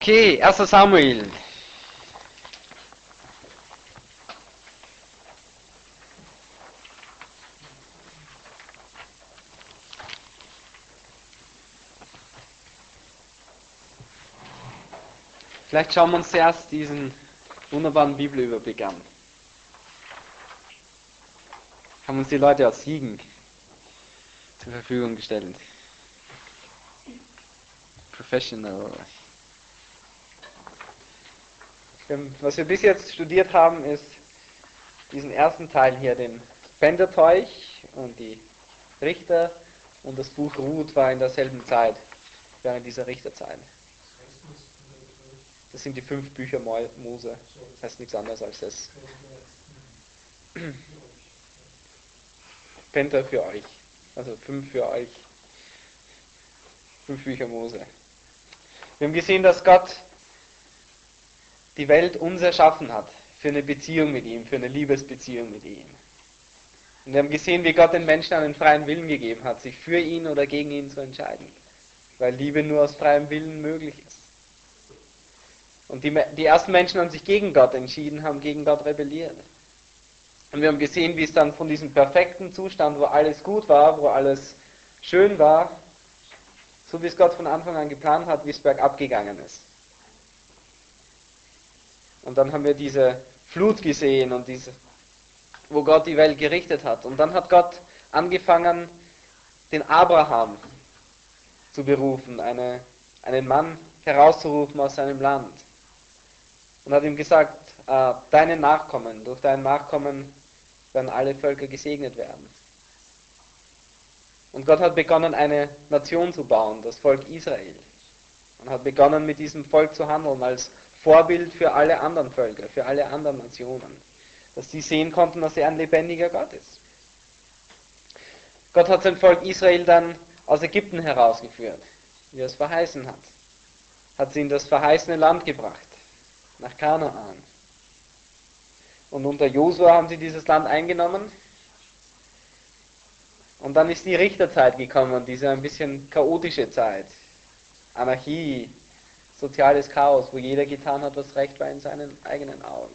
Okay, 1. Samuel. Vielleicht schauen wir uns zuerst diesen wunderbaren Bibelüberblick an. Haben uns die Leute aus Siegen zur Verfügung gestellt. Professional. Was wir bis jetzt studiert haben, ist diesen ersten Teil hier, den Pentateuch und die Richter, und das Buch Ruth war in derselben Zeit, während dieser Richterzeit. Das sind die 5 Bücher Mose. Das heißt nichts anderes als das. Penta für euch. Also 5 für euch. 5 Bücher Mose. Wir haben gesehen, dass Gott die Welt uns erschaffen hat für eine Beziehung mit ihm, für eine Liebesbeziehung mit ihm. Und wir haben gesehen, wie Gott den Menschen einen freien Willen gegeben hat, sich für ihn oder gegen ihn zu entscheiden. Weil Liebe nur aus freiem Willen möglich ist. Und die ersten Menschen haben sich gegen Gott entschieden, haben gegen Gott rebelliert. Und wir haben gesehen, wie es dann von diesem perfekten Zustand, wo alles gut war, wo alles schön war, so wie es Gott von Anfang an geplant hat, wie es bergab gegangen ist. Und dann haben wir diese Flut gesehen und wo Gott die Welt gerichtet hat. Und dann hat Gott angefangen, den Abraham zu berufen, einen Mann herauszurufen aus seinem Land. Und hat ihm gesagt, deine Nachkommen, durch deinen Nachkommen werden alle Völker gesegnet werden. Und Gott hat begonnen, eine Nation zu bauen, das Volk Israel. Und hat begonnen, mit diesem Volk zu handeln, als Vorbild für alle anderen Völker, für alle anderen Nationen. Dass die sehen konnten, dass er ein lebendiger Gott ist. Gott hat sein Volk Israel dann aus Ägypten herausgeführt, wie er es verheißen hat. Hat sie in das verheißene Land gebracht, nach Kanaan. Und unter Josua haben sie dieses Land eingenommen. Und dann ist die Richterzeit gekommen, diese ein bisschen chaotische Zeit. Anarchie, soziales Chaos, wo jeder getan hat, was recht war in seinen eigenen Augen.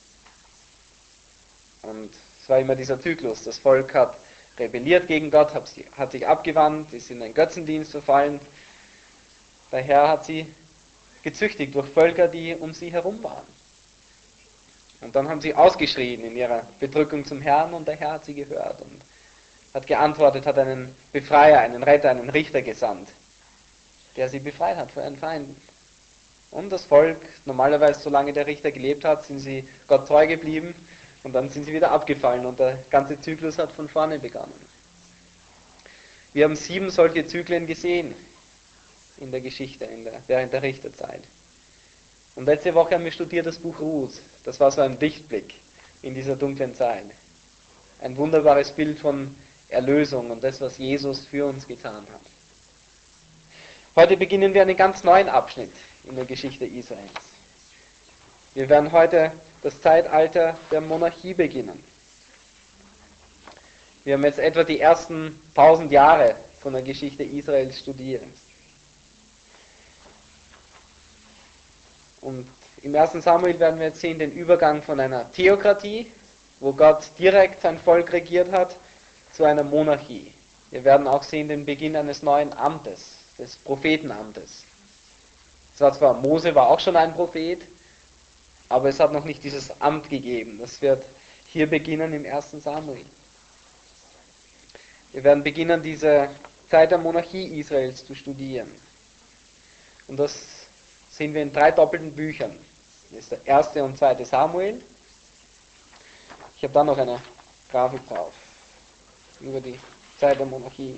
Und es war immer dieser Zyklus. Das Volk hat rebelliert gegen Gott, hat sich abgewandt, ist in den Götzendienst verfallen. Der Herr hat sie gezüchtigt durch Völker, die um sie herum waren. Und dann haben sie ausgeschrien in ihrer Bedrückung zum Herrn, und der Herr hat sie gehört und hat geantwortet, hat einen Befreier, einen Retter, einen Richter gesandt, der sie befreit hat vor ihren Feinden. Und das Volk, normalerweise solange der Richter gelebt hat, sind sie Gott treu geblieben, und dann sind sie wieder abgefallen und der ganze Zyklus hat von vorne begonnen. Wir haben 7 solche Zyklen gesehen in der Geschichte, während der Richterzeit. Und letzte Woche haben wir studiert das Buch Ruth. Das war so ein Lichtblick in dieser dunklen Zeit. Ein wunderbares Bild von Erlösung und das, was Jesus für uns getan hat. Heute beginnen wir einen ganz neuen Abschnitt in der Geschichte Israels. Wir werden heute das Zeitalter der Monarchie beginnen. Wir haben jetzt etwa die ersten 1000 Jahre von der Geschichte Israels studiert. Und im 1. Samuel werden wir jetzt sehen den Übergang von einer Theokratie, wo Gott direkt sein Volk regiert hat, zu einer Monarchie. Wir werden auch sehen den Beginn eines neuen Amtes, des Prophetenamtes. Mose war auch schon ein Prophet, aber es hat noch nicht dieses Amt gegeben. Das wird hier beginnen im 1. Samuel. Wir werden beginnen, diese Zeit der Monarchie Israels zu studieren. Und das sehen wir in 3 doppelten Büchern. Das ist der 1. und 2. Samuel. Ich habe da noch eine Grafik drauf, über die Zeit der Monarchie.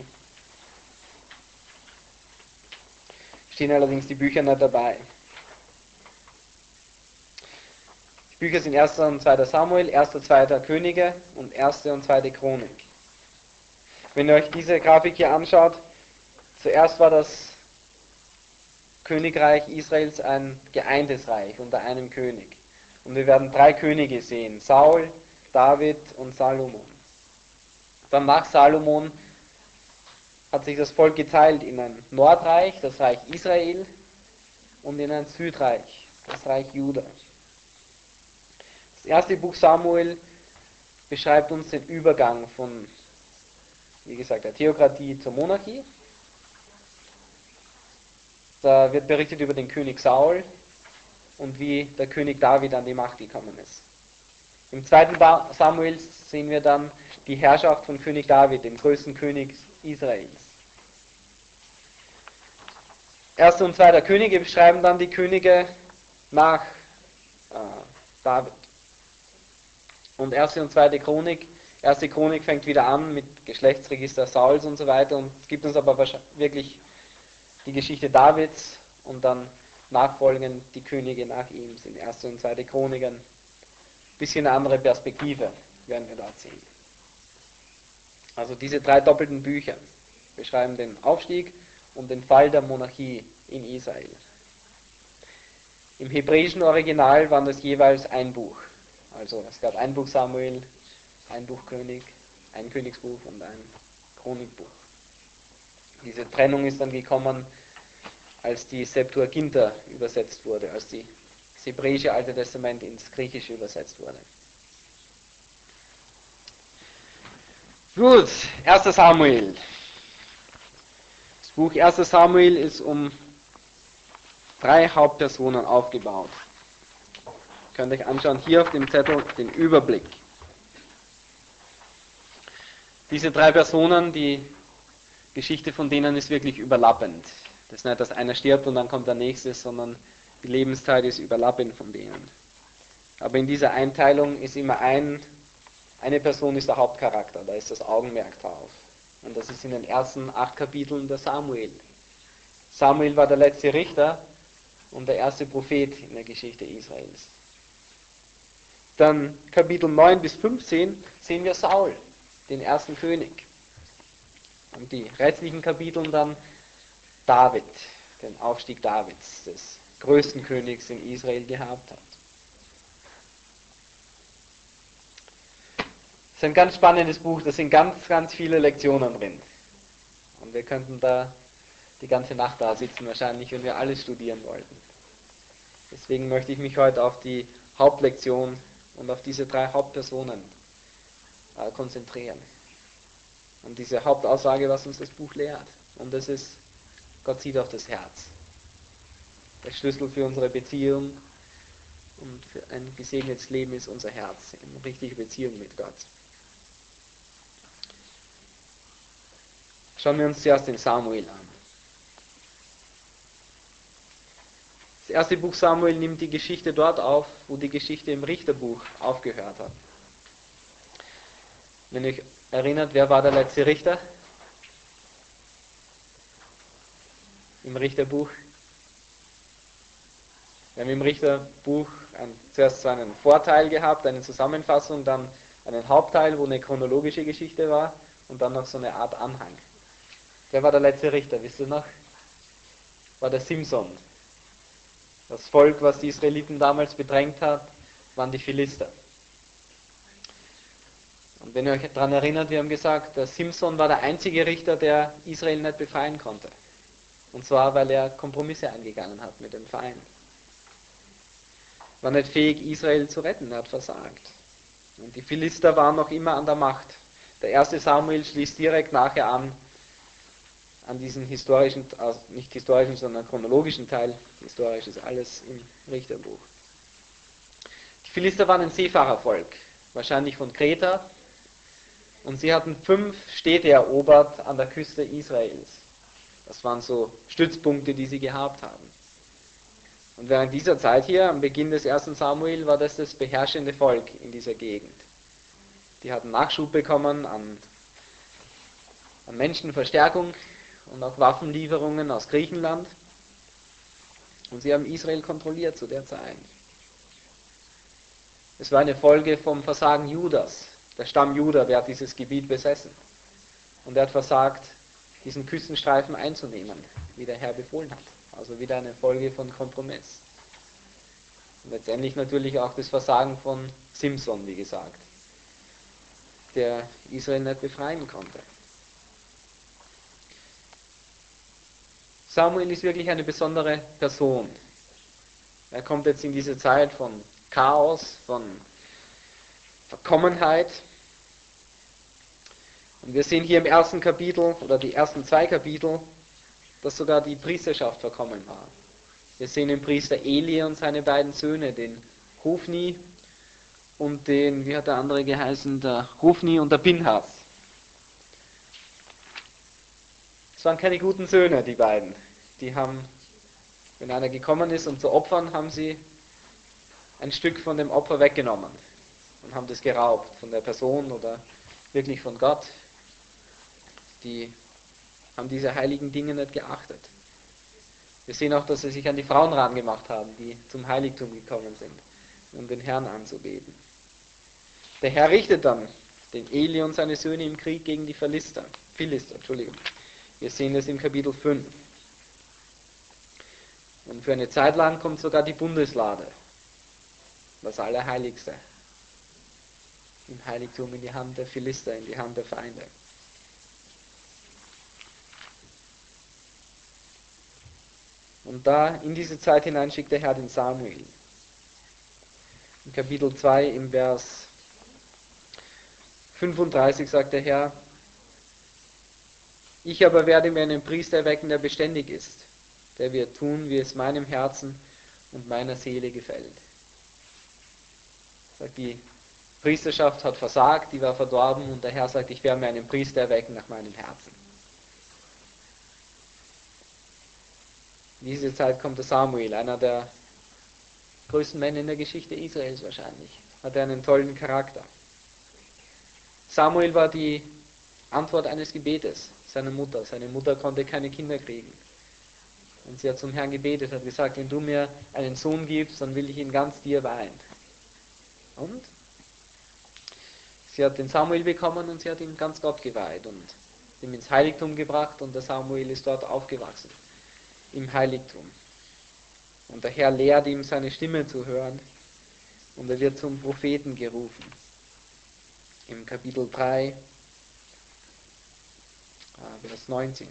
Stehen allerdings die Bücher nicht dabei. Die Bücher sind 1. und 2. Samuel, 1. und 2. Könige und 1. und 2. Chronik. Wenn ihr euch diese Grafik hier anschaut, zuerst war das Königreich Israels ein geeintes Reich unter einem König. Und wir werden 3 Könige sehen, Saul, David und Salomon. Dann nach Salomon hat sich das Volk geteilt in ein Nordreich, das Reich Israel, und in ein Südreich, das Reich Juda. Das erste Buch Samuel beschreibt uns den Übergang von, wie gesagt, der Theokratie zur Monarchie. Da wird berichtet über den König Saul und wie der König David an die Macht gekommen ist. Im zweiten Samuel sehen wir dann die Herrschaft von König David, dem größten König Israels. Erster und zweiter Könige beschreiben dann die Könige nach David. Und erste und zweite Chronik, erste Chronik fängt wieder an mit Geschlechtsregister Sauls und so weiter und es gibt uns aber wirklich die Geschichte Davids und dann nachfolgend die Könige nach ihm, sind erste und zweite Chroniken. Bisschen eine andere Perspektive werden wir dort sehen. Also diese drei doppelten Bücher beschreiben den Aufstieg und den Fall der Monarchie in Israel. Im hebräischen Original waren das jeweils ein Buch. Also es gab ein Buch Samuel, ein Buch König, ein Königsbuch und ein Chronikbuch. Diese Trennung ist dann gekommen, als die Septuaginta übersetzt wurde, als das hebräische Alte Testament ins Griechische übersetzt wurde. Gut, 1. Samuel. Das Buch 1. Samuel ist um 3 Hauptpersonen aufgebaut. Ihr könnt euch anschauen, hier auf dem Zettel den Überblick. Diese 3 Personen, die Geschichte von denen ist wirklich überlappend. Das ist nicht, dass einer stirbt und dann kommt der nächste, sondern die Lebenszeit ist überlappend von denen. Aber in dieser Einteilung ist immer eine Person ist der Hauptcharakter, da ist das Augenmerk drauf. Und das ist in den ersten 8 Kapiteln der Samuel. Samuel war der letzte Richter und der erste Prophet in der Geschichte Israels. Dann Kapitel 9 bis 15 sehen wir Saul, den ersten König. Und die restlichen Kapiteln dann David, den Aufstieg Davids, des größten Königs, den Israel gehabt hat. Es ist ein ganz spannendes Buch, da sind ganz, ganz viele Lektionen drin. Und wir könnten da die ganze Nacht da sitzen wahrscheinlich, wenn wir alles studieren wollten. Deswegen möchte ich mich heute auf die Hauptlektion und auf diese 3 Hauptpersonen konzentrieren. Und diese Hauptaussage, was uns das Buch lehrt. Und das ist, Gott sieht auf das Herz. Der Schlüssel für unsere Beziehung und für ein gesegnetes Leben ist unser Herz, in richtiger Beziehung mit Gott. Schauen wir uns zuerst den Samuel an. Das erste Buch Samuel nimmt die Geschichte dort auf, wo die Geschichte im Richterbuch aufgehört hat. Wenn ihr euch erinnert, wer war der letzte Richter? Im Richterbuch. Wir haben im Richterbuch zuerst so einen Vorteil gehabt, eine Zusammenfassung, dann einen Hauptteil, wo eine chronologische Geschichte war und dann noch so eine Art Anhang. Wer war der letzte Richter, wisst ihr noch? War der Simson. Das Volk, was die Israeliten damals bedrängt hat, waren die Philister. Und wenn ihr euch daran erinnert, wir haben gesagt, der Simson war der einzige Richter, der Israel nicht befreien konnte. Und zwar, weil er Kompromisse eingegangen hat mit dem Feind. War nicht fähig, Israel zu retten, er hat versagt. Und die Philister waren noch immer an der Macht. Der erste Samuel schließt direkt nachher an diesen historischen, nicht historischen, sondern chronologischen Teil. Historisch ist alles im Richterbuch. Die Philister waren ein Seefahrervolk, wahrscheinlich von Kreta. Und sie hatten 5 Städte erobert an der Küste Israels. Das waren so Stützpunkte, die sie gehabt haben. Und während dieser Zeit hier, am Beginn des 1. Samuel, war das beherrschende Volk in dieser Gegend. Die hatten Nachschub bekommen an Menschenverstärkung und auch Waffenlieferungen aus Griechenland. Und sie haben Israel kontrolliert zu der Zeit. Es war eine Folge vom Versagen Judas. Der Stamm Juda, der hat dieses Gebiet besessen. Und er hat versagt, diesen Küstenstreifen einzunehmen, wie der Herr befohlen hat. Also wieder eine Folge von Kompromiss. Und letztendlich natürlich auch das Versagen von Simson, wie gesagt, der Israel nicht befreien konnte. Samuel ist wirklich eine besondere Person Er kommt jetzt in diese Zeit von Chaos, von Verkommenheit. Und wir sehen hier im ersten Kapitel, oder die ersten 2 Kapitel, dass sogar die Priesterschaft verkommen war. Wir sehen den Priester Eli und seine beiden Söhne, den Hofni und den, wie hat der andere geheißen, der Hofni und der Pinhas. Es waren keine guten Söhne, die beiden. Die haben, wenn einer gekommen ist, um zu opfern, haben sie ein Stück von dem Opfer weggenommen und haben das geraubt von der Person oder wirklich von Gott. Die haben diese heiligen Dinge nicht geachtet. Wir sehen auch, dass sie sich an die Frauen rangemacht haben, die zum Heiligtum gekommen sind, um den Herrn anzubeten. Der Herr richtet dann den Eli und seine Söhne im Krieg gegen die Philister. Wir sehen das im Kapitel 5. Und für eine Zeit lang kommt sogar die Bundeslade, das Allerheiligste, im Heiligtum in die Hand der Philister, in die Hand der Feinde. Und da in diese Zeit hinein schickt der Herr den Samuel. In Kapitel 2 im Vers 35 sagt der Herr: Ich aber werde mir einen Priester erwecken, der beständig ist, der wird tun, wie es meinem Herzen und meiner Seele gefällt. Sagt, die Priesterschaft hat versagt, die war verdorben, und der Herr sagt, ich werde mir einen Priester erwecken nach meinem Herzen. In diese Zeit kommt der Samuel, einer der größten Männer in der Geschichte Israels wahrscheinlich. Hat er einen tollen Charakter. Samuel war die Antwort eines Gebetes seiner Mutter. Seine Mutter konnte keine Kinder kriegen. Und sie hat zum Herrn gebetet, hat gesagt, wenn du mir einen Sohn gibst, dann will ich ihn ganz dir weihen. Und sie hat den Samuel bekommen und sie hat ihn ganz Gott geweiht und ihm ins Heiligtum gebracht, und der Samuel ist dort aufgewachsen, im Heiligtum. Und der Herr lehrt ihm, seine Stimme zu hören, und er wird zum Propheten gerufen. Im Kapitel 3, Vers 19.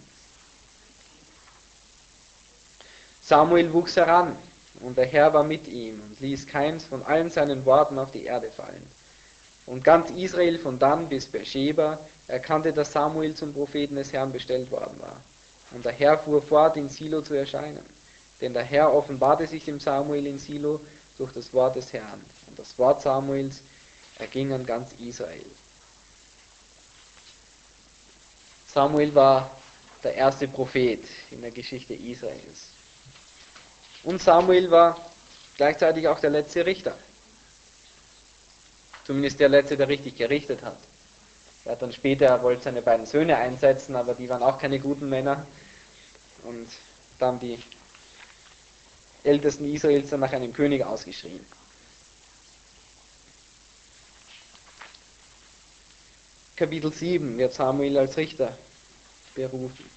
Samuel wuchs heran, und der Herr war mit ihm und ließ keins von allen seinen Worten auf die Erde fallen. Und ganz Israel von Dan bis Beersheba erkannte, dass Samuel zum Propheten des Herrn bestellt worden war. Und der Herr fuhr fort, in Silo zu erscheinen. Denn der Herr offenbarte sich dem Samuel in Silo durch das Wort des Herrn. Und das Wort Samuels erging an ganz Israel. Samuel war der erste Prophet in der Geschichte Israels. Und Samuel war gleichzeitig auch der letzte Richter. Zumindest der letzte, der richtig gerichtet hat. Er hat dann später, er wollte seine beiden Söhne einsetzen, aber die waren auch keine guten Männer. Und dann die Ältesten Israels dann nach einem König ausgeschrien. Kapitel 7 wird Samuel als Richter berufen.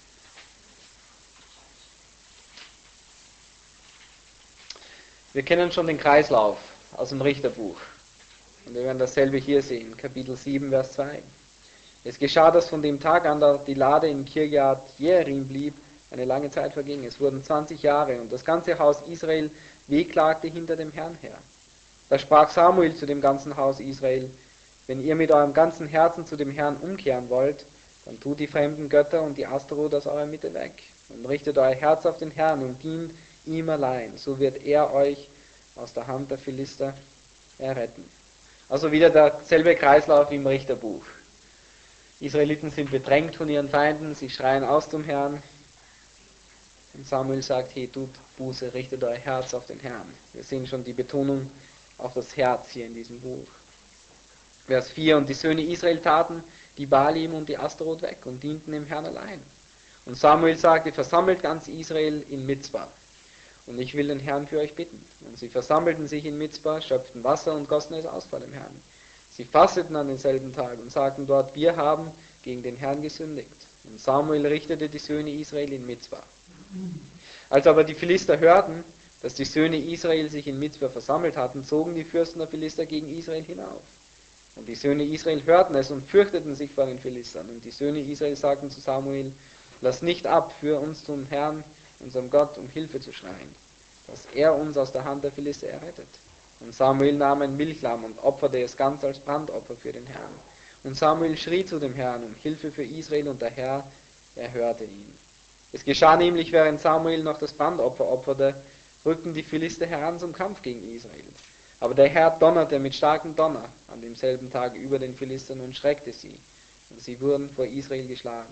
Wir kennen schon den Kreislauf aus dem Richterbuch. Und wir werden dasselbe hier sehen, Kapitel 7, Vers 2. Es geschah, dass von dem Tag an, da die Lade in Kirjat Jearim blieb, eine lange Zeit verging. Es wurden 20 Jahre, und das ganze Haus Israel wehklagte hinter dem Herrn her. Da sprach Samuel zu dem ganzen Haus Israel: Wenn ihr mit eurem ganzen Herzen zu dem Herrn umkehren wollt, dann tut die fremden Götter und die Asteroth aus eurer Mitte weg und richtet euer Herz auf den Herrn und dient ihm allein. So wird er euch aus der Hand der Philister erretten. Also wieder derselbe Kreislauf wie im Richterbuch. Israeliten sind bedrängt von ihren Feinden, sie schreien aus zum Herrn. Und Samuel sagt, hey, tut Buße, richtet euer Herz auf den Herrn. Wir sehen schon die Betonung auf das Herz hier in diesem Buch. Vers 4, und die Söhne Israel taten die Baalim und die Asteroth weg und dienten dem Herrn allein. Und Samuel sagte, versammelt ganz Israel in Mizpah, und ich will den Herrn für euch bitten. Und sie versammelten sich in Mizpah, schöpften Wasser und gossen es aus vor dem Herrn. Sie fasteten an denselben Tag und sagten dort, wir haben gegen den Herrn gesündigt. Und Samuel richtete die Söhne Israel in Mizpah. Als aber die Philister hörten, dass die Söhne Israel sich in Mizpah versammelt hatten, zogen die Fürsten der Philister gegen Israel hinauf. Und die Söhne Israel hörten es und fürchteten sich vor den Philistern. Und die Söhne Israel sagten zu Samuel, lass nicht ab, für uns zum Herrn, unserem Gott, um Hilfe zu schreien. dass er uns aus der Hand der Philister errettet. Und Samuel nahm ein Milchlamm und opferte es ganz als Brandopfer für den Herrn. Und Samuel schrie zu dem Herrn um Hilfe für Israel, und der Herr erhörte ihn. Es geschah nämlich, während Samuel noch das Brandopfer opferte, rückten die Philister heran zum Kampf gegen Israel. Aber der Herr donnerte mit starkem Donner an demselben Tag über den Philistern und schreckte sie, und sie wurden vor Israel geschlagen.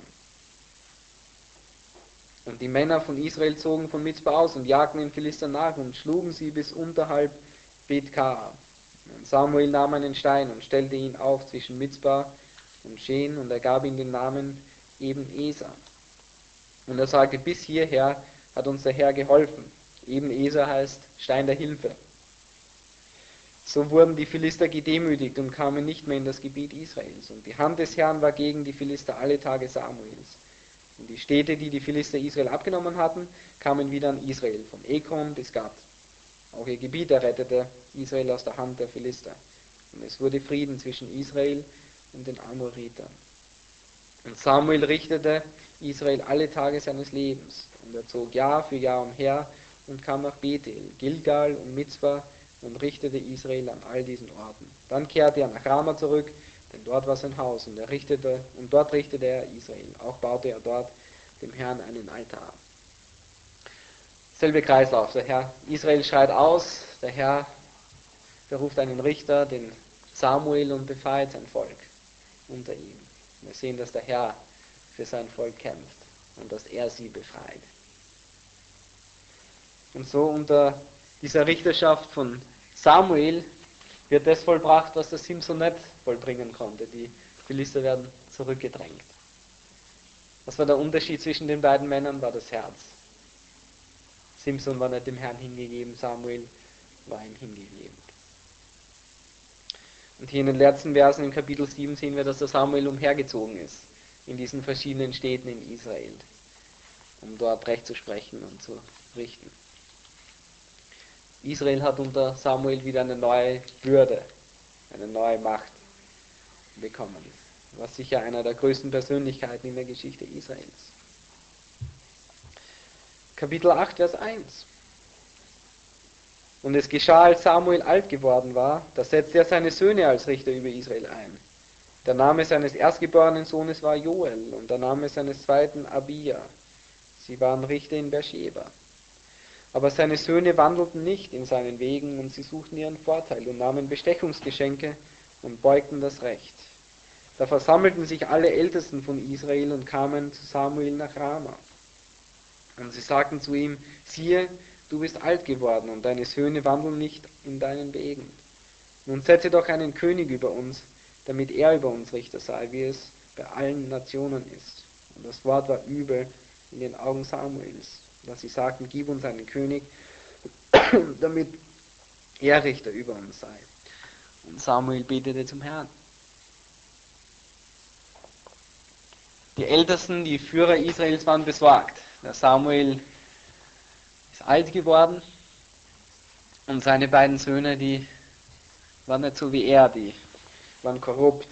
Und die Männer von Israel zogen von Mizpa aus und jagten den Philistern nach und schlugen sie bis unterhalb Bet-Kar. Und Samuel nahm einen Stein und stellte ihn auf zwischen Mizpa und Shen, und er gab ihm den Namen Eben-Eser. Und er sagte, bis hierher hat uns der Herr geholfen. Eben-Eser heißt Stein der Hilfe. So wurden die Philister gedemütigt und kamen nicht mehr in das Gebiet Israels. Und die Hand des Herrn war gegen die Philister alle Tage Samuels. Und die Städte, die die Philister Israel abgenommen hatten, kamen wieder an Israel, von Ekron bis Gat. Auch ihr Gebiet errettete Israel aus der Hand der Philister. Und es wurde Frieden zwischen Israel und den Amoritern. Und Samuel richtete Israel alle Tage seines Lebens. Und er zog Jahr für Jahr umher und kam nach Bethel, Gilgal und Mizpah und richtete Israel an all diesen Orten. Dann kehrte er nach Rama zurück, denn dort war sein Haus, und dort richtete er Israel. Auch baute er dort dem Herrn einen Altar. Selbe Kreislauf. Der Herr Israel schreit aus, der Herr beruft einen Richter, den Samuel, und befreit sein Volk unter ihm. Wir sehen, dass der Herr für sein Volk kämpft und dass er sie befreit. Und so unter dieser Richterschaft von Samuel wird das vollbracht, was der Simson nicht vollbringen konnte. Die Philister werden zurückgedrängt. Was war der Unterschied zwischen den beiden Männern? War das Herz. Simson war nicht dem Herrn hingegeben, Samuel war ihm hingegeben. Und hier in den letzten Versen im Kapitel 7 sehen wir, dass der Samuel umhergezogen ist, in diesen verschiedenen Städten in Israel, um dort Recht zu sprechen und zu richten. Israel hat unter Samuel wieder eine neue Würde, eine neue Macht bekommen. War sicher einer der größten Persönlichkeiten in der Geschichte Israels. Kapitel 8, Vers 1. Und es geschah, als Samuel alt geworden war, da setzte er seine Söhne als Richter über Israel ein. Der Name seines erstgeborenen Sohnes war Joel und der Name seines zweiten Abia. Sie waren Richter in Beersheba. Aber seine Söhne wandelten nicht in seinen Wegen, und sie suchten ihren Vorteil und nahmen Bestechungsgeschenke und beugten das Recht. Da versammelten sich alle Ältesten von Israel und kamen zu Samuel nach Rama. Und sie sagten zu ihm, siehe, du bist alt geworden und deine Söhne wandeln nicht in deinen Wegen. Nun setze doch einen König über uns, damit er über uns Richter sei, wie es bei allen Nationen ist. Und das Wort war übel in den Augen Samuels, dass sie sagten, gib uns einen König, damit er Richter über uns sei. Und Samuel betete zum Herrn. Die Ältesten, die Führer Israels waren besorgt. Der Samuel ist alt geworden und seine beiden Söhne, die waren nicht so wie er, die waren korrupt.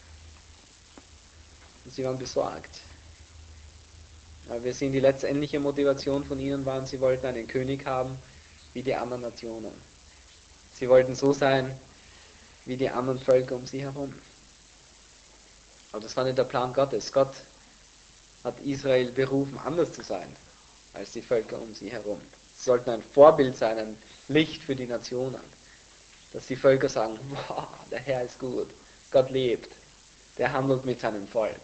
Und sie waren besorgt. Aber wir sehen, die letztendliche Motivation von ihnen waren, sie wollten einen König haben wie die anderen Nationen. Sie wollten so sein wie die anderen Völker um sie herum. Aber das war nicht der Plan Gottes. Gott hat Israel berufen, anders zu sein als die Völker um sie herum. Sie sollten ein Vorbild sein, ein Licht für die Nationen. Dass die Völker sagen, wow, der Herr ist gut, Gott lebt, der handelt mit seinem Volk.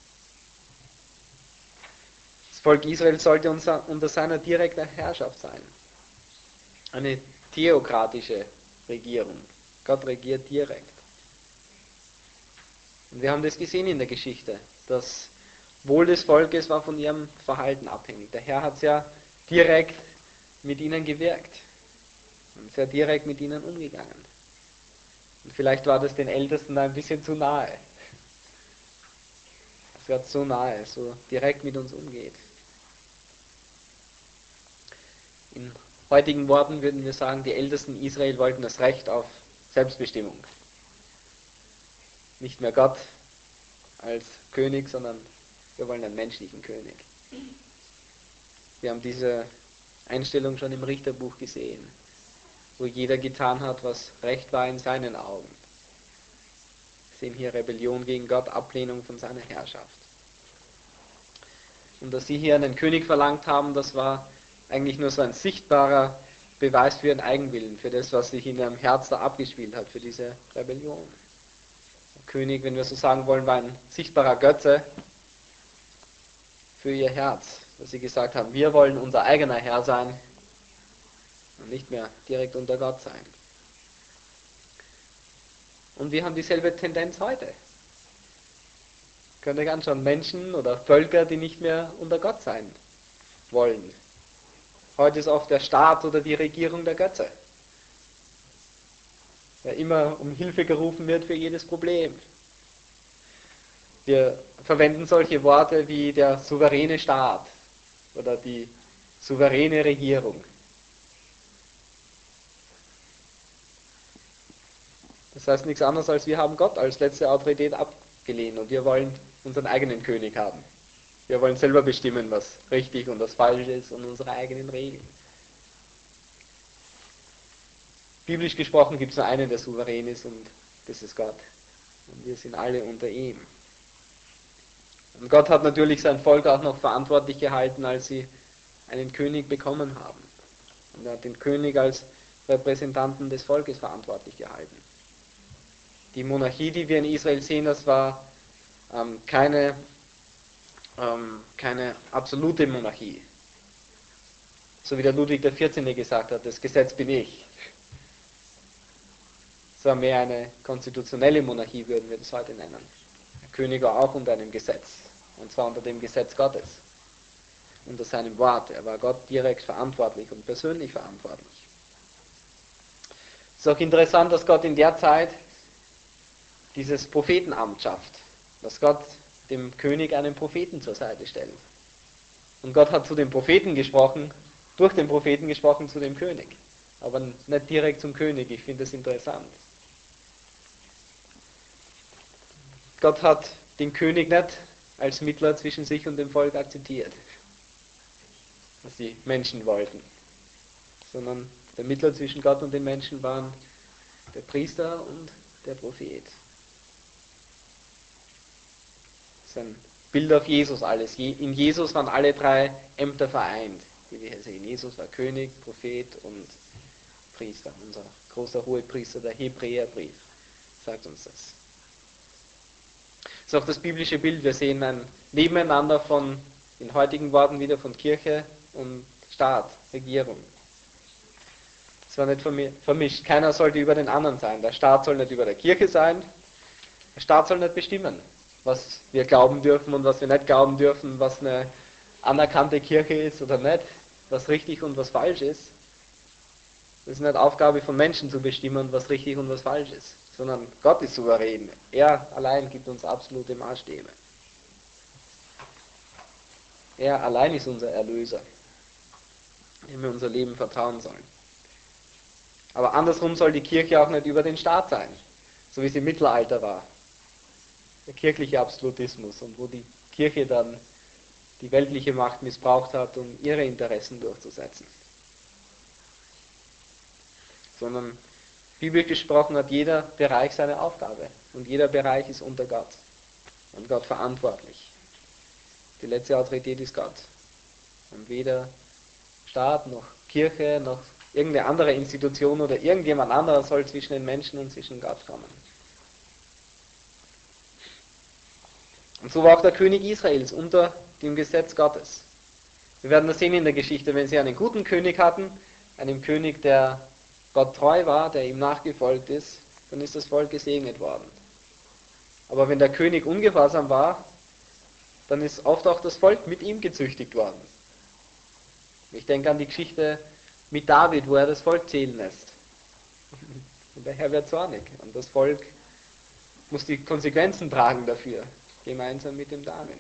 Das Volk Israel sollte unter seiner direkten Herrschaft sein. Eine theokratische Regierung. Gott regiert direkt. Und wir haben das gesehen in der Geschichte. Das Wohl des Volkes war von ihrem Verhalten abhängig. Der Herr hat sehr direkt mit ihnen gewirkt und sehr direkt mit ihnen umgegangen. Und vielleicht war das den Ältesten ein bisschen zu nahe. Dass Gott so nahe, so direkt mit uns umgeht. In heutigen Worten würden wir sagen, die Ältesten Israel wollten das Recht auf Selbstbestimmung. Nicht mehr Gott als König, sondern wir wollen einen menschlichen König. Wir haben diese Einstellung schon im Richterbuch gesehen, wo jeder getan hat, was recht war in seinen Augen. Wir sehen hier Rebellion gegen Gott, Ablehnung von seiner Herrschaft. Und dass sie hier einen König verlangt haben, das war eigentlich nur so ein sichtbarer Beweis für ihren Eigenwillen, für das, was sich in ihrem Herz da abgespielt hat, für diese Rebellion. Der König, wenn wir so sagen wollen, war ein sichtbarer Götze für ihr Herz, dass sie gesagt haben, wir wollen unser eigener Herr sein und nicht mehr direkt unter Gott sein. Und wir haben dieselbe Tendenz heute. Könnt ihr euch anschauen, Menschen oder Völker, die nicht mehr unter Gott sein wollen. Heute ist oft der Staat oder die Regierung der Götze, der immer um Hilfe gerufen wird für jedes Problem. Wir verwenden solche Worte wie der souveräne Staat oder die souveräne Regierung. Das heißt nichts anderes, als wir haben Gott als letzte Autorität abgelehnt und wir wollen unseren eigenen König haben. Wir wollen selber bestimmen, was richtig und was falsch ist und unsere eigenen Regeln. Biblisch gesprochen gibt es nur einen, der souverän ist und das ist Gott. Und wir sind alle unter ihm. Und Gott hat natürlich sein Volk auch noch verantwortlich gehalten, als sie einen König bekommen haben. Und er hat den König als Repräsentanten des Volkes verantwortlich gehalten. Die Monarchie, die wir in Israel sehen, das war keine absolute Monarchie. So wie der Ludwig XIV. Gesagt hat, das Gesetz bin ich. Es war mehr eine konstitutionelle Monarchie, würden wir das heute nennen. Der König war auch unter einem Gesetz. Und zwar unter dem Gesetz Gottes. Unter seinem Wort. Er war Gott direkt verantwortlich und persönlich verantwortlich. Es ist auch interessant, dass Gott in der Zeit dieses Prophetenamt schafft. Dass Gott dem König einen Propheten zur Seite stellt. Und Gott hat zu dem Propheten gesprochen, durch den Propheten gesprochen zu dem König. Aber nicht direkt zum König. Ich finde das interessant. Gott hat den König nicht als Mittler zwischen sich und dem Volk akzeptiert, was die Menschen wollten. Sondern der Mittler zwischen Gott und den Menschen waren der Priester und der Prophet. Das ist ein Bild auf Jesus alles. In Jesus waren alle drei Ämter vereint, wie wir hier sehen. Jesus war König, Prophet und Priester. Unser großer Hohepriester, der Hebräerbrief, sagt uns das. Das ist auch das biblische Bild. Wir sehen ein Nebeneinander von, in heutigen Worten wieder, von Kirche und Staat, Regierung. Es war nicht vermischt. Keiner sollte über den anderen sein. Der Staat soll nicht über der Kirche sein. Der Staat soll nicht bestimmen, was wir glauben dürfen und was wir nicht glauben dürfen, was eine anerkannte Kirche ist oder nicht, was richtig und was falsch ist. Es ist nicht Aufgabe von Menschen zu bestimmen, was richtig und was falsch ist, sondern Gott ist souverän. Er allein gibt uns absolute Maßstäbe. Er allein ist unser Erlöser, dem wir unser Leben vertrauen sollen. Aber andersrum soll die Kirche auch nicht über den Staat sein, so wie es im Mittelalter war. Der kirchliche Absolutismus und wo die Kirche dann die weltliche Macht missbraucht hat, um ihre Interessen durchzusetzen. Sondern biblisch gesprochen hat jeder Bereich seine Aufgabe und jeder Bereich ist unter Gott und Gott verantwortlich. Die letzte Autorität ist Gott und weder Staat noch Kirche noch irgendeine andere Institution oder irgendjemand anderer soll zwischen den Menschen und zwischen Gott kommen. Und so war auch der König Israels unter dem Gesetz Gottes. Wir werden das sehen in der Geschichte, wenn sie einen guten König hatten, einen König, der Gott treu war, der ihm nachgefolgt ist, dann ist das Volk gesegnet worden. Aber wenn der König ungehorsam war, dann ist oft auch das Volk mit ihm gezüchtigt worden. Ich denke an die Geschichte mit David, wo er das Volk zählen lässt. Und der Herr wird zornig und das Volk muss die Konsequenzen tragen dafür, gemeinsam mit dem David.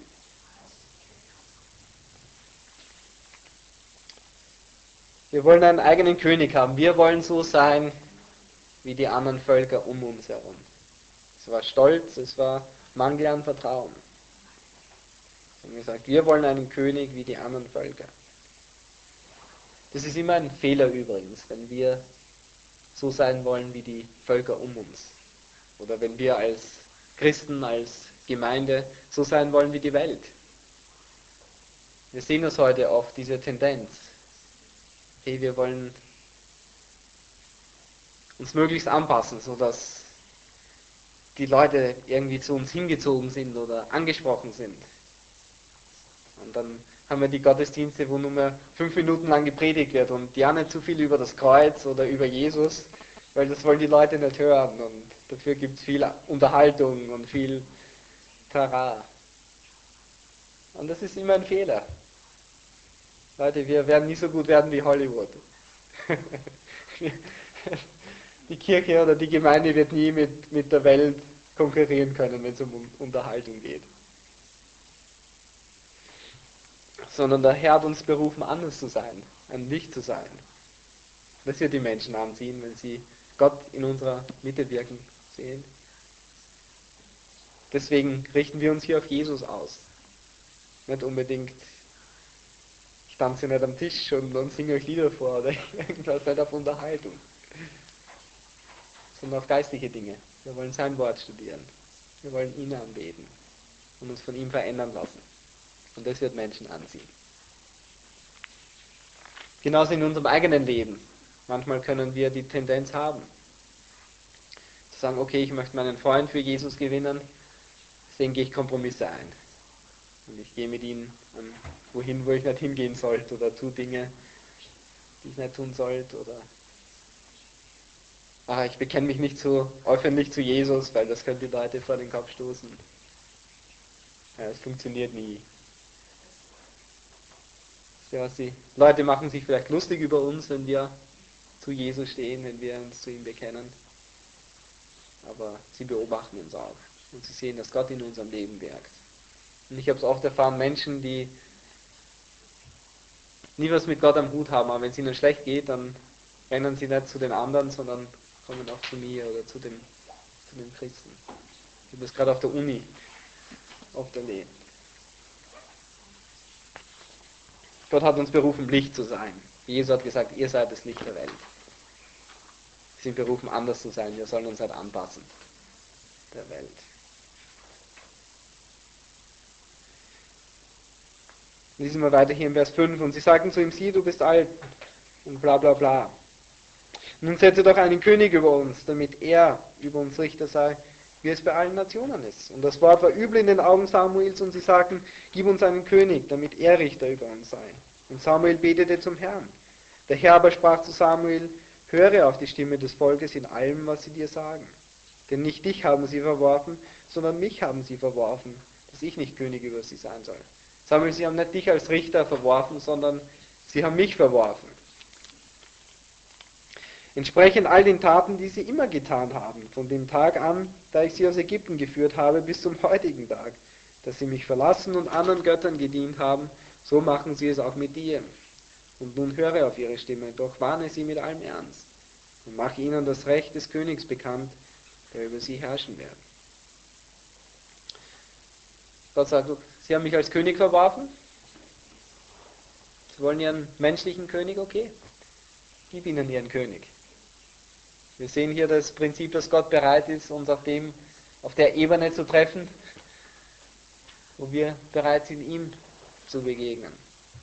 Wir wollen einen eigenen König haben. Wir wollen so sein wie die anderen Völker um uns herum. Es war Stolz, es war Mangel an Vertrauen. Und wir sagen, wir wollen einen König wie die anderen Völker. Das ist immer ein Fehler übrigens, wenn wir so sein wollen wie die Völker um uns. Oder wenn wir als Christen, als Gemeinde so sein wollen wie die Welt. Wir sehen das heute oft, diese Tendenz. Hey, wir wollen uns möglichst anpassen, sodass die Leute irgendwie zu uns hingezogen sind oder angesprochen sind. Und dann haben wir die Gottesdienste, wo nur mehr 5 Minuten lang gepredigt wird und ja nicht zu viel über das Kreuz oder über Jesus, weil das wollen die Leute nicht hören und dafür gibt es viel Unterhaltung und viel Tara. Und das ist immer ein Fehler. Leute, wir werden nie so gut werden wie Hollywood. Die Kirche oder die Gemeinde wird nie mit der Welt konkurrieren können, wenn es um Unterhaltung geht. Sondern der Herr hat uns berufen, anders zu sein, ein Licht zu sein. Das wird die Menschen anziehen, wenn sie Gott in unserer Mitte wirken sehen. Deswegen richten wir uns hier auf Jesus aus. Nicht unbedingt, ich tanze nicht am Tisch und singe euch Lieder vor oder irgendwas, nicht auf Unterhaltung. Sondern auf geistliche Dinge. Wir wollen sein Wort studieren. Wir wollen ihn anbeten und uns von ihm verändern lassen. Und das wird Menschen anziehen. Genauso in unserem eigenen Leben. Manchmal können wir die Tendenz haben, zu sagen, okay, ich möchte meinen Freund für Jesus gewinnen, deswegen gehe ich Kompromisse ein. Und ich gehe mit ihm wohin, wo ich nicht hingehen sollte, oder tue Dinge, die ich nicht tun sollte, oder ich bekenne mich nicht so öffentlich zu Jesus, weil das könnte die Leute vor den Kopf stoßen. Ja, es funktioniert nie. Ja, die Leute machen sich vielleicht lustig über uns, wenn wir zu Jesus stehen, wenn wir uns zu ihm bekennen. Aber sie beobachten uns auch. Und sie sehen, dass Gott in unserem Leben wirkt. Und ich habe es oft erfahren, Menschen, die nie was mit Gott am Hut haben, aber wenn es ihnen schlecht geht, dann rennen sie nicht zu den anderen, sondern kommen auch zu mir oder zu den Christen. Ich habe das gerade auf der Uni oft erlebt. Gott hat uns berufen, Licht zu sein. Jesus hat gesagt, ihr seid das Licht der Welt. Wir sind berufen, anders zu sein. Wir sollen uns halt anpassen der Welt. Lesen wir weiter hier im Vers 5. Und sie sagten zu ihm, sieh, du bist alt. Und bla bla bla. Nun setze doch einen König über uns, damit er über uns Richter sei, wie es bei allen Nationen ist. Und das Wort war übel in den Augen Samuels, und sie sagten, gib uns einen König, damit er Richter über uns sei. Und Samuel betete zum Herrn. Der Herr aber sprach zu Samuel, höre auf die Stimme des Volkes in allem, was sie dir sagen. Denn nicht dich haben sie verworfen, sondern mich haben sie verworfen, dass ich nicht König über sie sein soll. Samuel, sie haben nicht dich als Richter verworfen, sondern sie haben mich verworfen. Entsprechend all den Taten, die sie immer getan haben, von dem Tag an, da ich sie aus Ägypten geführt habe, bis zum heutigen Tag, dass sie mich verlassen und anderen Göttern gedient haben, so machen sie es auch mit dir. Und nun höre auf ihre Stimme, doch warne sie mit allem Ernst und mache ihnen das Recht des Königs bekannt, der über sie herrschen wird. Gott sagt, sie haben mich als König verworfen, sie wollen ihren menschlichen König, okay, gib ihnen ihren König. Wir sehen hier das Prinzip, dass Gott bereit ist, uns auf der Ebene zu treffen, wo wir bereit sind, ihm zu begegnen.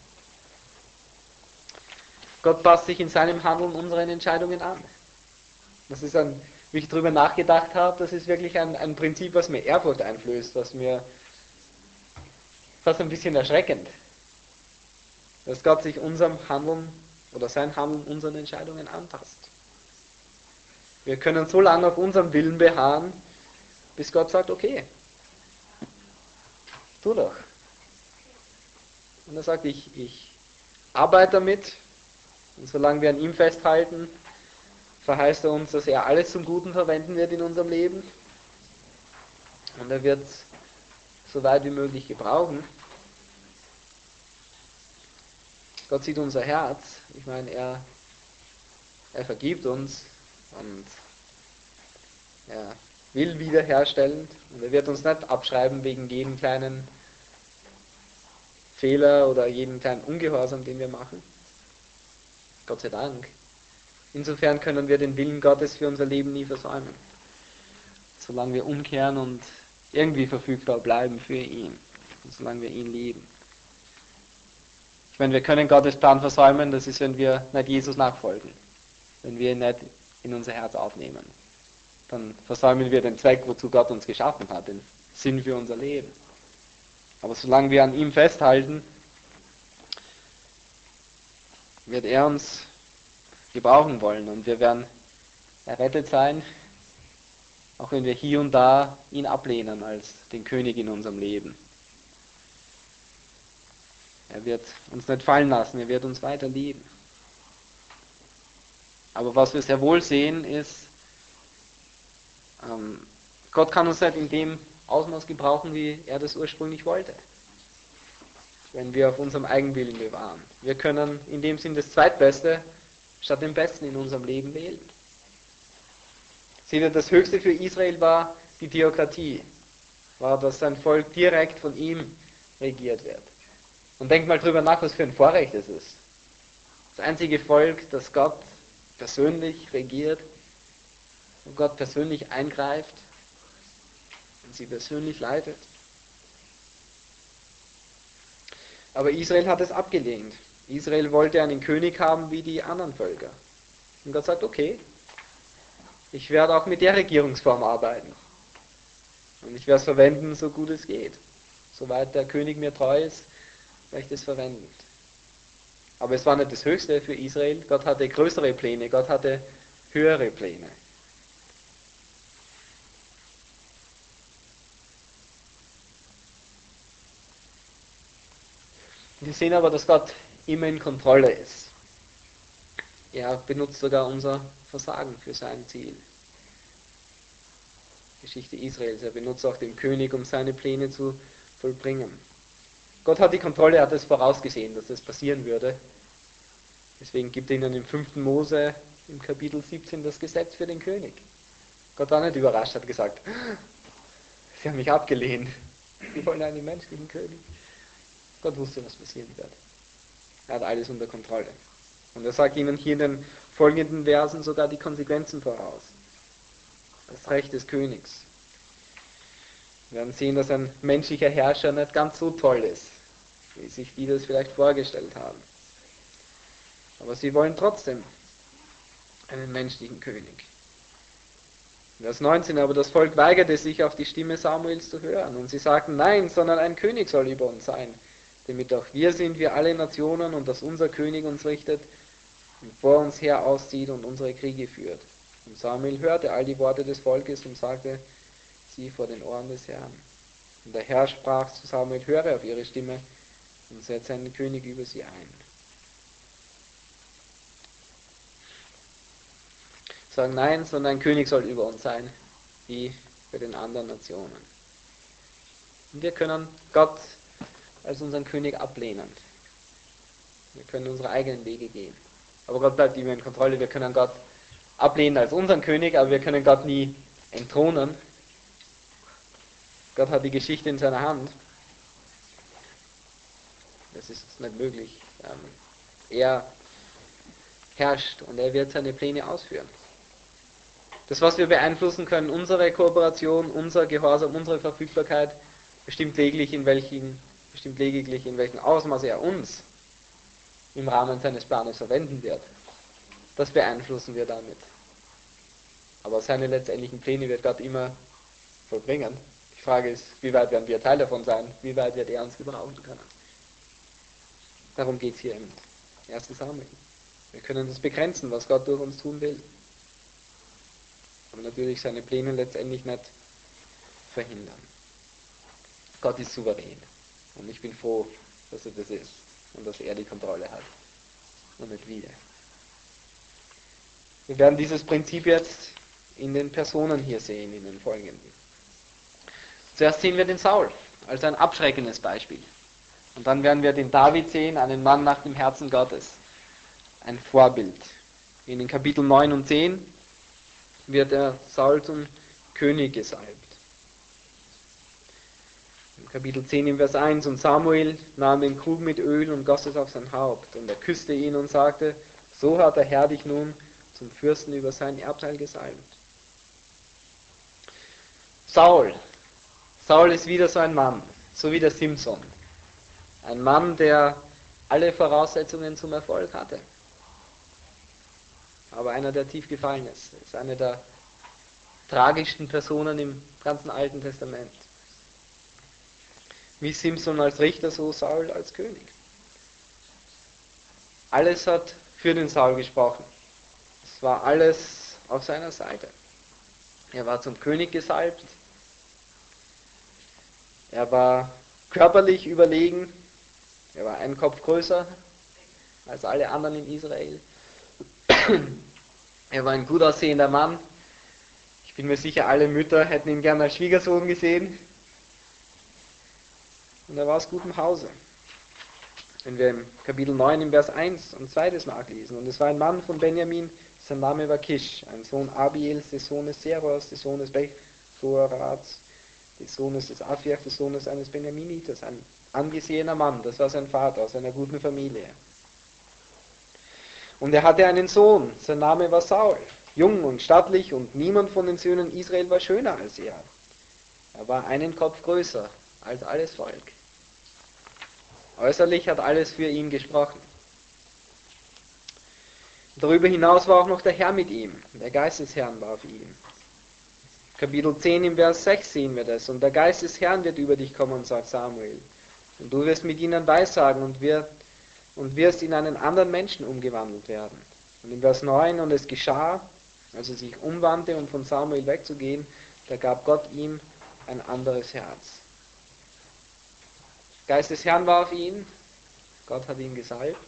Gott passt sich in seinem Handeln unseren Entscheidungen an. Das ist wie ich darüber nachgedacht habe, das ist wirklich ein Prinzip, was mir Ehrfurcht einflößt, was mir fast ein bisschen erschreckend, dass Gott sich unserem Handeln oder sein Handeln unseren Entscheidungen anpasst. Wir können so lange auf unserem Willen beharren, bis Gott sagt, okay, tu doch. Und er sagt, ich arbeite damit, und solange wir an ihm festhalten, verheißt er uns, dass er alles zum Guten verwenden wird in unserem Leben. Und er wird es so weit wie möglich gebrauchen. Gott sieht unser Herz. Ich meine, er vergibt uns und er will wiederherstellen. Und er wird uns nicht abschreiben wegen jedem kleinen Fehler oder jedem kleinen Ungehorsam, den wir machen. Gott sei Dank. Insofern können wir den Willen Gottes für unser Leben nie versäumen. Solange wir umkehren und irgendwie verfügbar bleiben für ihn. Und solange wir ihn lieben. Ich meine, wir können Gottes Plan versäumen, das ist, wenn wir nicht Jesus nachfolgen. Wenn wir ihn nicht in unser Herz aufnehmen. Dann versäumen wir den Zweck, wozu Gott uns geschaffen hat, den Sinn für unser Leben. Aber solange wir an ihm festhalten, wird er uns gebrauchen wollen und wir werden errettet sein, auch wenn wir hier und da ihn ablehnen als den König in unserem Leben. Er wird uns nicht fallen lassen, er wird uns weiter lieben. Aber was wir sehr wohl sehen ist, Gott kann uns nicht in dem Ausmaß gebrauchen, wie er das ursprünglich wollte. Wenn wir auf unserem Eigenwillen bewahren. Wir können in dem Sinn das Zweitbeste statt dem Besten in unserem Leben wählen. Seht ihr, das Höchste für Israel war die Theokratie. War, dass sein Volk direkt von ihm regiert wird. Und denkt mal drüber nach, was für ein Vorrecht es ist. Das einzige Volk, das Gott persönlich regiert und Gott persönlich eingreift und sie persönlich leitet. Aber Israel hat es abgelehnt. Israel wollte einen König haben wie die anderen Völker. Und Gott sagt, okay, ich werde auch mit der Regierungsform arbeiten. Und ich werde es verwenden, so gut es geht. Soweit der König mir treu ist, werde ich das verwenden. Aber es war nicht das Höchste für Israel. Gott hatte größere Pläne, Gott hatte höhere Pläne. Wir sehen aber, dass Gott immer in Kontrolle ist. Er benutzt sogar unser Versagen für sein Ziel. Geschichte Israels. Er benutzt auch den König, um seine Pläne zu vollbringen. Gott hat die Kontrolle, er hat es vorausgesehen, dass das passieren würde. Deswegen gibt er ihnen im 5. Mose im Kapitel 17 das Gesetz für den König. Gott war nicht überrascht, hat gesagt, sie haben mich abgelehnt. Sie wollen einen menschlichen König. Gott wusste, was passieren wird. Er hat alles unter Kontrolle. Und er sagt ihnen hier in den folgenden Versen sogar die Konsequenzen voraus. Das Recht des Königs. Wir werden sehen, dass ein menschlicher Herrscher nicht ganz so toll ist, wie sich die das vielleicht vorgestellt haben. Aber sie wollen trotzdem einen menschlichen König. Vers 19, aber das Volk weigerte sich, auf die Stimme Samuels zu hören. Und sie sagten, nein, sondern ein König soll über uns sein, damit auch wir sind wie alle Nationen und dass unser König uns richtet und vor uns her auszieht und unsere Kriege führt. Und Samuel hörte all die Worte des Volkes und sagte sie vor den Ohren des Herrn. Und der Herr sprach zu Samuel, höre auf ihre Stimme und setze einen König über sie ein. Sagen nein, sondern ein König soll über uns sein, wie bei den anderen Nationen. Und wir können Gott als unseren König ablehnen. Wir können unsere eigenen Wege gehen. Aber Gott bleibt immer in Kontrolle. Wir können Gott ablehnen als unseren König, aber wir können Gott nie entthronen. Gott hat die Geschichte in seiner Hand. Das ist nicht möglich. Er herrscht und er wird seine Pläne ausführen. Das, was wir beeinflussen können, unsere Kooperation, unser Gehorsam, unsere Verfügbarkeit, bestimmt lediglich in welchem Ausmaß er uns im Rahmen seines Planes verwenden wird. Das beeinflussen wir damit. Aber seine letztendlichen Pläne wird Gott immer vollbringen. Die Frage ist, wie weit werden wir Teil davon sein? Wie weit wird er uns gebrauchen können? Darum geht es hier im 1. Samuel. Wir können das begrenzen, was Gott durch uns tun will. Aber natürlich seine Pläne letztendlich nicht verhindern. Gott ist souverän. Und ich bin froh, dass er das ist. Und dass er die Kontrolle hat. Und nicht wir. Wir werden dieses Prinzip jetzt in den Personen hier sehen, in den folgenden. Zuerst sehen wir den Saul als ein abschreckendes Beispiel. Und dann werden wir den David sehen, einen Mann nach dem Herzen Gottes. Ein Vorbild. In den Kapitel 9 und 10 wird der Saul zum König gesalbt. Im Kapitel 10 im Vers 1, und Samuel nahm den Krug mit Öl und goss es auf sein Haupt. Und er küsste ihn und sagte, So hat der Herr dich nun zum Fürsten über sein Erbteil gesalbt. Saul. Saul ist wieder so ein Mann, so wie der Simson. Ein Mann, der alle Voraussetzungen zum Erfolg hatte. Aber einer, der tief gefallen ist. Ist eine der tragischsten Personen im ganzen Alten Testament. Wie Simson als Richter, so Saul als König. Alles hat für den Saul gesprochen. Es war alles auf seiner Seite. Er war zum König gesalbt. Er war körperlich überlegen. Er war einen Kopf größer als alle anderen in Israel. Er war ein gut aussehender Mann. Ich bin mir sicher, alle Mütter hätten ihn gerne als Schwiegersohn gesehen. Und er war aus gutem Hause. Wenn wir im Kapitel 9 im Vers 1 und 2 das nachlesen. Und es war ein Mann von Benjamin, sein Name war Kisch, ein Sohn Abiels, des Sohnes Seros, des Sohnes Bechorats, des Sohnes des Afiach, des Sohnes eines Benjaminiters, ein angesehener Mann, das war sein Vater aus einer guten Familie. Und er hatte einen Sohn, sein Name war Saul, jung und stattlich, und niemand von den Söhnen Israel war schöner als er. Er war einen Kopf größer als alles Volk. Äußerlich hat alles für ihn gesprochen. Darüber hinaus war auch noch der Herr mit ihm. Der Geist des Herrn war auf ihm. Kapitel 10 im Vers 6 sehen wir das. Und der Geist des Herrn wird über dich kommen, sagt Samuel. Und du wirst mit ihnen weissagen und wirst in einen anderen Menschen umgewandelt werden. Und im Vers 9, und es geschah, als er sich umwandte, um von Samuel wegzugehen, da gab Gott ihm ein anderes Herz. Geist des Herrn war auf ihn, Gott hat ihn gesalbt.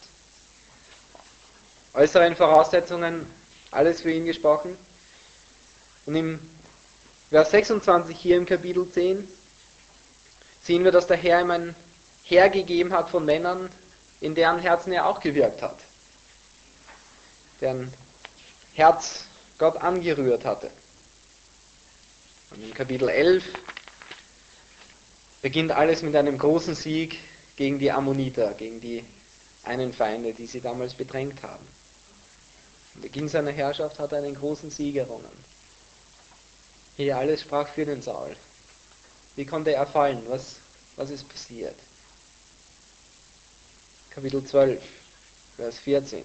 Äußeren Voraussetzungen, alles für ihn gesprochen. Und im Vers 26 hier im Kapitel 10 sehen wir, dass der Herr ihm ein Heer gegeben hat von Männern, in deren Herzen er auch gewirkt hat. Deren Herz Gott angerührt hatte. Und im Kapitel 11 beginnt alles mit einem großen Sieg gegen die Ammoniter, gegen die einen Feinde, die sie damals bedrängt haben. Am Beginn seiner Herrschaft hat er einen großen Sieg errungen. Hier alles sprach für den Saul. Wie konnte er fallen? Was ist passiert? Kapitel 12, Vers 14.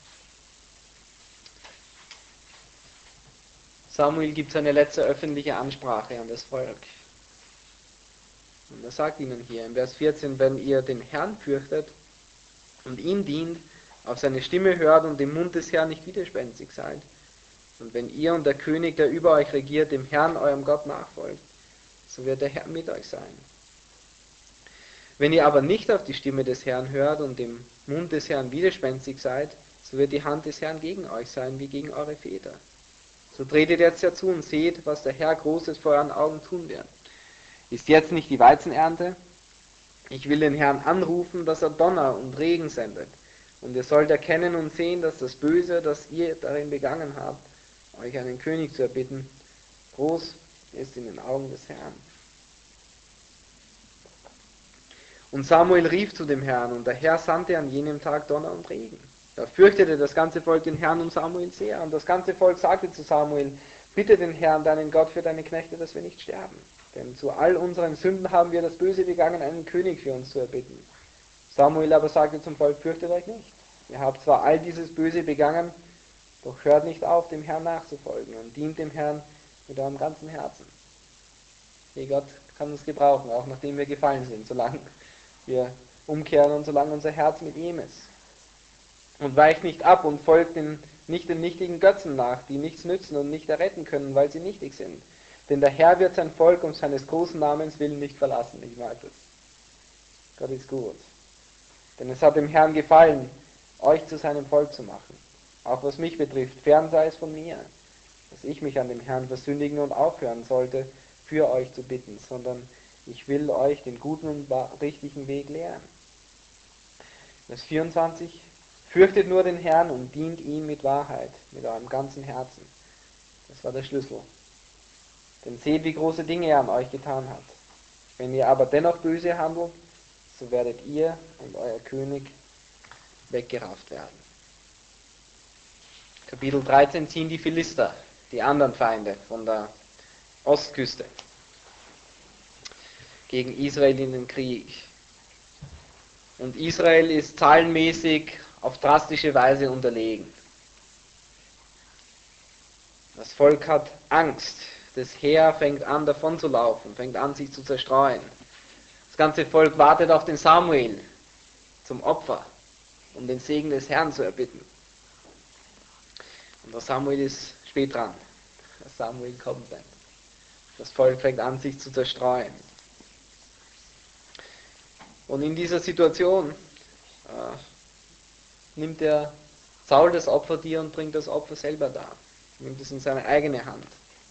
Samuel gibt seine letzte öffentliche Ansprache an das Volk. Und er sagt ihnen hier im Vers 14, wenn ihr den Herrn fürchtet und ihm dient, auf seine Stimme hört und dem Mund des Herrn nicht widerspenstig seid, und wenn ihr und der König, der über euch regiert, dem Herrn, eurem Gott, nachfolgt, so wird der Herr mit euch sein. Wenn ihr aber nicht auf die Stimme des Herrn hört und dem Mund des Herrn widerspenstig seid, so wird die Hand des Herrn gegen euch sein, wie gegen eure Väter. So tretet jetzt herzu und seht, was der Herr Großes vor euren Augen tun wird. Ist jetzt nicht die Weizenernte? Ich will den Herrn anrufen, dass er Donner und Regen sendet. Und ihr sollt erkennen und sehen, dass das Böse, das ihr darin begangen habt, euch einen König zu erbitten, groß ist in den Augen des Herrn. Und Samuel rief zu dem Herrn, und der Herr sandte an jenem Tag Donner und Regen. Da fürchtete das ganze Volk den Herrn und Samuel sehr. Und das ganze Volk sagte zu Samuel, bitte den Herrn, deinen Gott, für deine Knechte, dass wir nicht sterben. Denn zu all unseren Sünden haben wir das Böse begangen, einen König für uns zu erbitten. Samuel aber sagte zum Volk, fürchtet euch nicht. Ihr habt zwar all dieses Böse begangen, doch hört nicht auf, dem Herrn nachzufolgen und dient dem Herrn mit eurem ganzen Herzen. Hey, Gott kann uns gebrauchen, auch nachdem wir gefallen sind, solange wir umkehren und solange unser Herz mit ihm ist. Und weicht nicht ab und folgt nicht den nichtigen Götzen nach, die nichts nützen und nicht erretten können, weil sie nichtig sind. Denn der Herr wird sein Volk um seines großen Namens willen nicht verlassen. Ich mag das. Gott ist gut. Denn es hat dem Herrn gefallen, euch zu seinem Volk zu machen. Auch was mich betrifft, fern sei es von mir, dass ich mich an dem Herrn versündigen und aufhören sollte, für euch zu bitten, sondern ich will euch den guten und richtigen Weg lehren. Vers 24. Fürchtet nur den Herrn und dient ihm mit Wahrheit, mit eurem ganzen Herzen. Das war der Schlüssel. Denn seht, wie große Dinge er an euch getan hat. Wenn ihr aber dennoch böse handelt, so werdet ihr und euer König weggerafft werden. Kapitel 13 ziehen die Philister, die anderen Feinde von der Ostküste, gegen Israel in den Krieg. Und Israel ist zahlenmäßig auf drastische Weise unterlegen. Das Volk hat Angst. Das Heer fängt an, davon zu laufen, fängt an, sich zu zerstreuen. Das ganze Volk wartet auf den Samuel zum Opfer, um den Segen des Herrn zu erbitten. Und der Samuel ist spät dran. Der Samuel kommt nicht. Das Volk fängt an, sich zu zerstreuen. Und in dieser Situation nimmt der Saul das Opfertier und bringt das Opfer selber dar. Nimmt es in seine eigene Hand.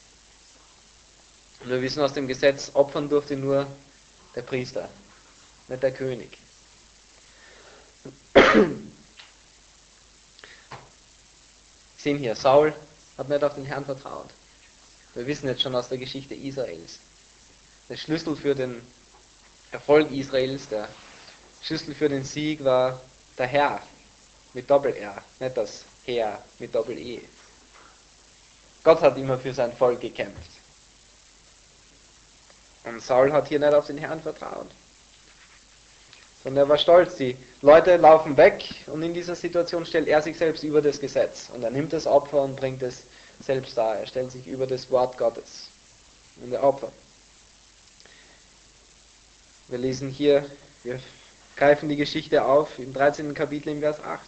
Und wir wissen aus dem Gesetz, opfern durfte nur der Priester, nicht der König. Wir sehen hier, Saul hat nicht auf den Herrn vertraut. Wir wissen jetzt schon aus der Geschichte Israels. Der Schlüssel für den Erfolg Israels, der Schlüssel für den Sieg war der Herr mit Doppel-R, nicht das Heer mit Doppel-E. Gott hat immer für sein Volk gekämpft. Und Saul hat hier nicht auf den Herrn vertraut. Sondern er war stolz. Die Leute laufen weg und in dieser Situation stellt er sich selbst über das Gesetz. Und er nimmt das Opfer und bringt es selbst dar. Er stellt sich über das Wort Gottes und er opfert. Wir lesen hier, wir greifen die Geschichte auf im 13. Kapitel im Vers 8.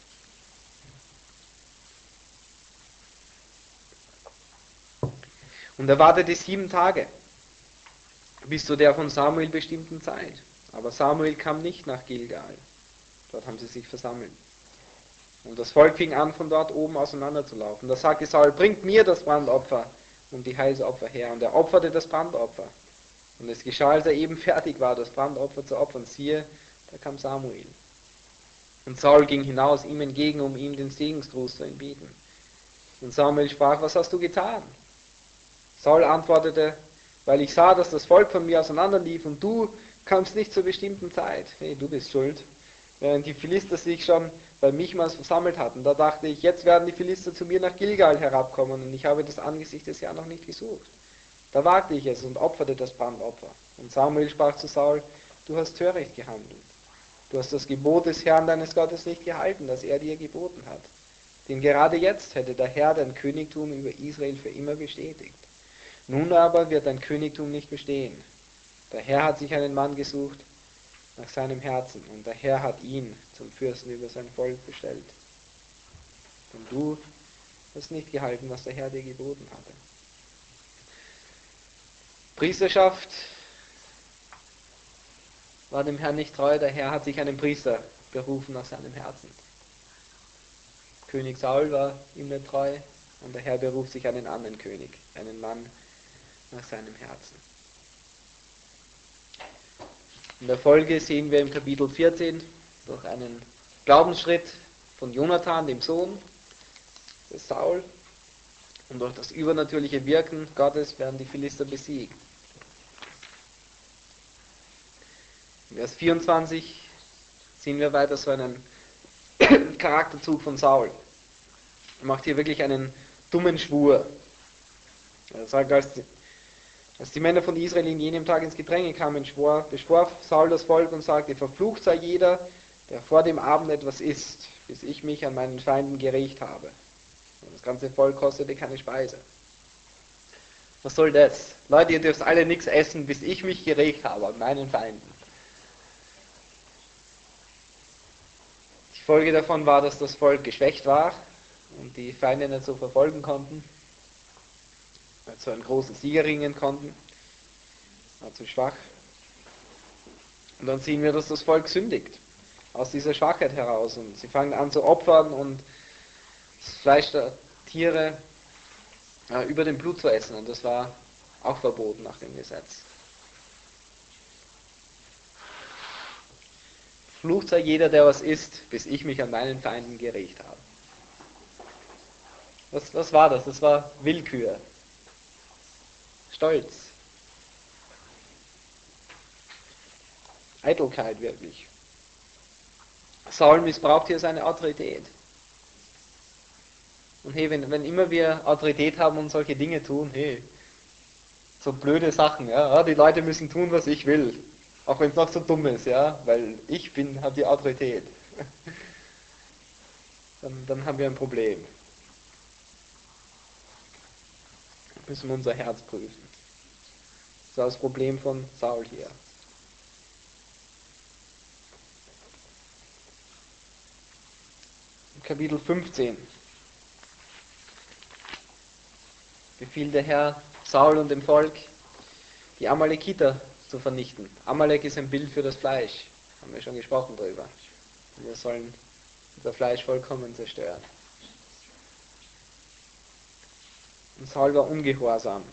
Und er wartete 7 Tage bis zu der von Samuel bestimmten Zeit. Aber Samuel kam nicht nach Gilgal. Dort haben sie sich versammelt. Und das Volk fing an, von dort oben auseinanderzulaufen. Da sagte Saul, bringt mir das Brandopfer und die Heilsopfer her. Und er opferte das Brandopfer. Und es geschah, als er eben fertig war, das Brandopfer zu opfern. Siehe, da kam Samuel. Und Saul ging hinaus ihm entgegen, um ihm den Segensgruß zu entbieten. Und Samuel sprach, was hast du getan? Saul antwortete, weil ich sah, dass das Volk von mir auseinanderlief und du kamst nicht zur bestimmten Zeit. Hey, du bist schuld. Während die Philister sich schon bei Michmas versammelt hatten, da dachte ich, jetzt werden die Philister zu mir nach Gilgal herabkommen und ich habe das Angesicht des Herrn noch nicht gesucht. Da wagte ich es und opferte das Brandopfer. Und Samuel sprach zu Saul, du hast töricht gehandelt. Du hast das Gebot des Herrn deines Gottes nicht gehalten, das er dir geboten hat. Denn gerade jetzt hätte der Herr dein Königtum über Israel für immer bestätigt. Nun aber wird dein Königtum nicht bestehen. Der Herr hat sich einen Mann gesucht nach seinem Herzen und der Herr hat ihn zum Fürsten über sein Volk bestellt. Und du hast nicht gehalten, was der Herr dir geboten hatte. Priesterschaft war dem Herrn nicht treu, der Herr hat sich einen Priester berufen nach seinem Herzen. König Saul war ihm nicht treu und der Herr beruft sich einen anderen König, einen Mann nach seinem Herzen. In der Folge sehen wir im Kapitel 14 durch einen Glaubensschritt von Jonathan, dem Sohn des Saul, und durch das übernatürliche Wirken Gottes werden die Philister besiegt. In Vers 24 sehen wir weiter so einen Charakterzug von Saul. Er macht hier wirklich einen dummen Schwur. Er sagt, als die Männer von Israel in jenem Tag ins Gedränge kamen, beschwor Saul das Volk und sagte, verflucht sei jeder, der vor dem Abend etwas isst, bis ich mich an meinen Feinden gerächt habe. Und das ganze Volk kostete keine Speise. Was soll das? Leute, ihr dürft alle nichts essen, bis ich mich gerächt habe an meinen Feinden. Die Folge davon war, dass das Volk geschwächt war und die Feinde nicht so verfolgen konnten, zu einem großen Sieger ringen konnten, war zu schwach. Und dann sehen wir, dass das Volk sündigt, aus dieser Schwachheit heraus. Und sie fangen an zu opfern und das Fleisch der Tiere über dem Blut zu essen. Und das war auch verboten nach dem Gesetz. Flucht sei jeder, der was isst, bis ich mich an meinen Feinden gerächt habe. Was war das? Das war Willkür. Stolz. Eitelkeit wirklich. Saul missbraucht hier seine Autorität. Und hey, wenn immer wir Autorität haben und solche Dinge tun, hey, so blöde Sachen, ja, die Leute müssen tun, was ich will. Auch wenn es noch so dumm ist, ja, weil ich habe die Autorität. Dann haben wir ein Problem. Müssen wir unser Herz prüfen. Das war das Problem von Saul hier. Kapitel 15 befiehlt der Herr Saul und dem Volk, die Amalekiter zu vernichten. Amalek ist ein Bild für das Fleisch. Haben wir schon gesprochen darüber. Wir sollen unser Fleisch vollkommen zerstören. Und Saul war ungehorsam.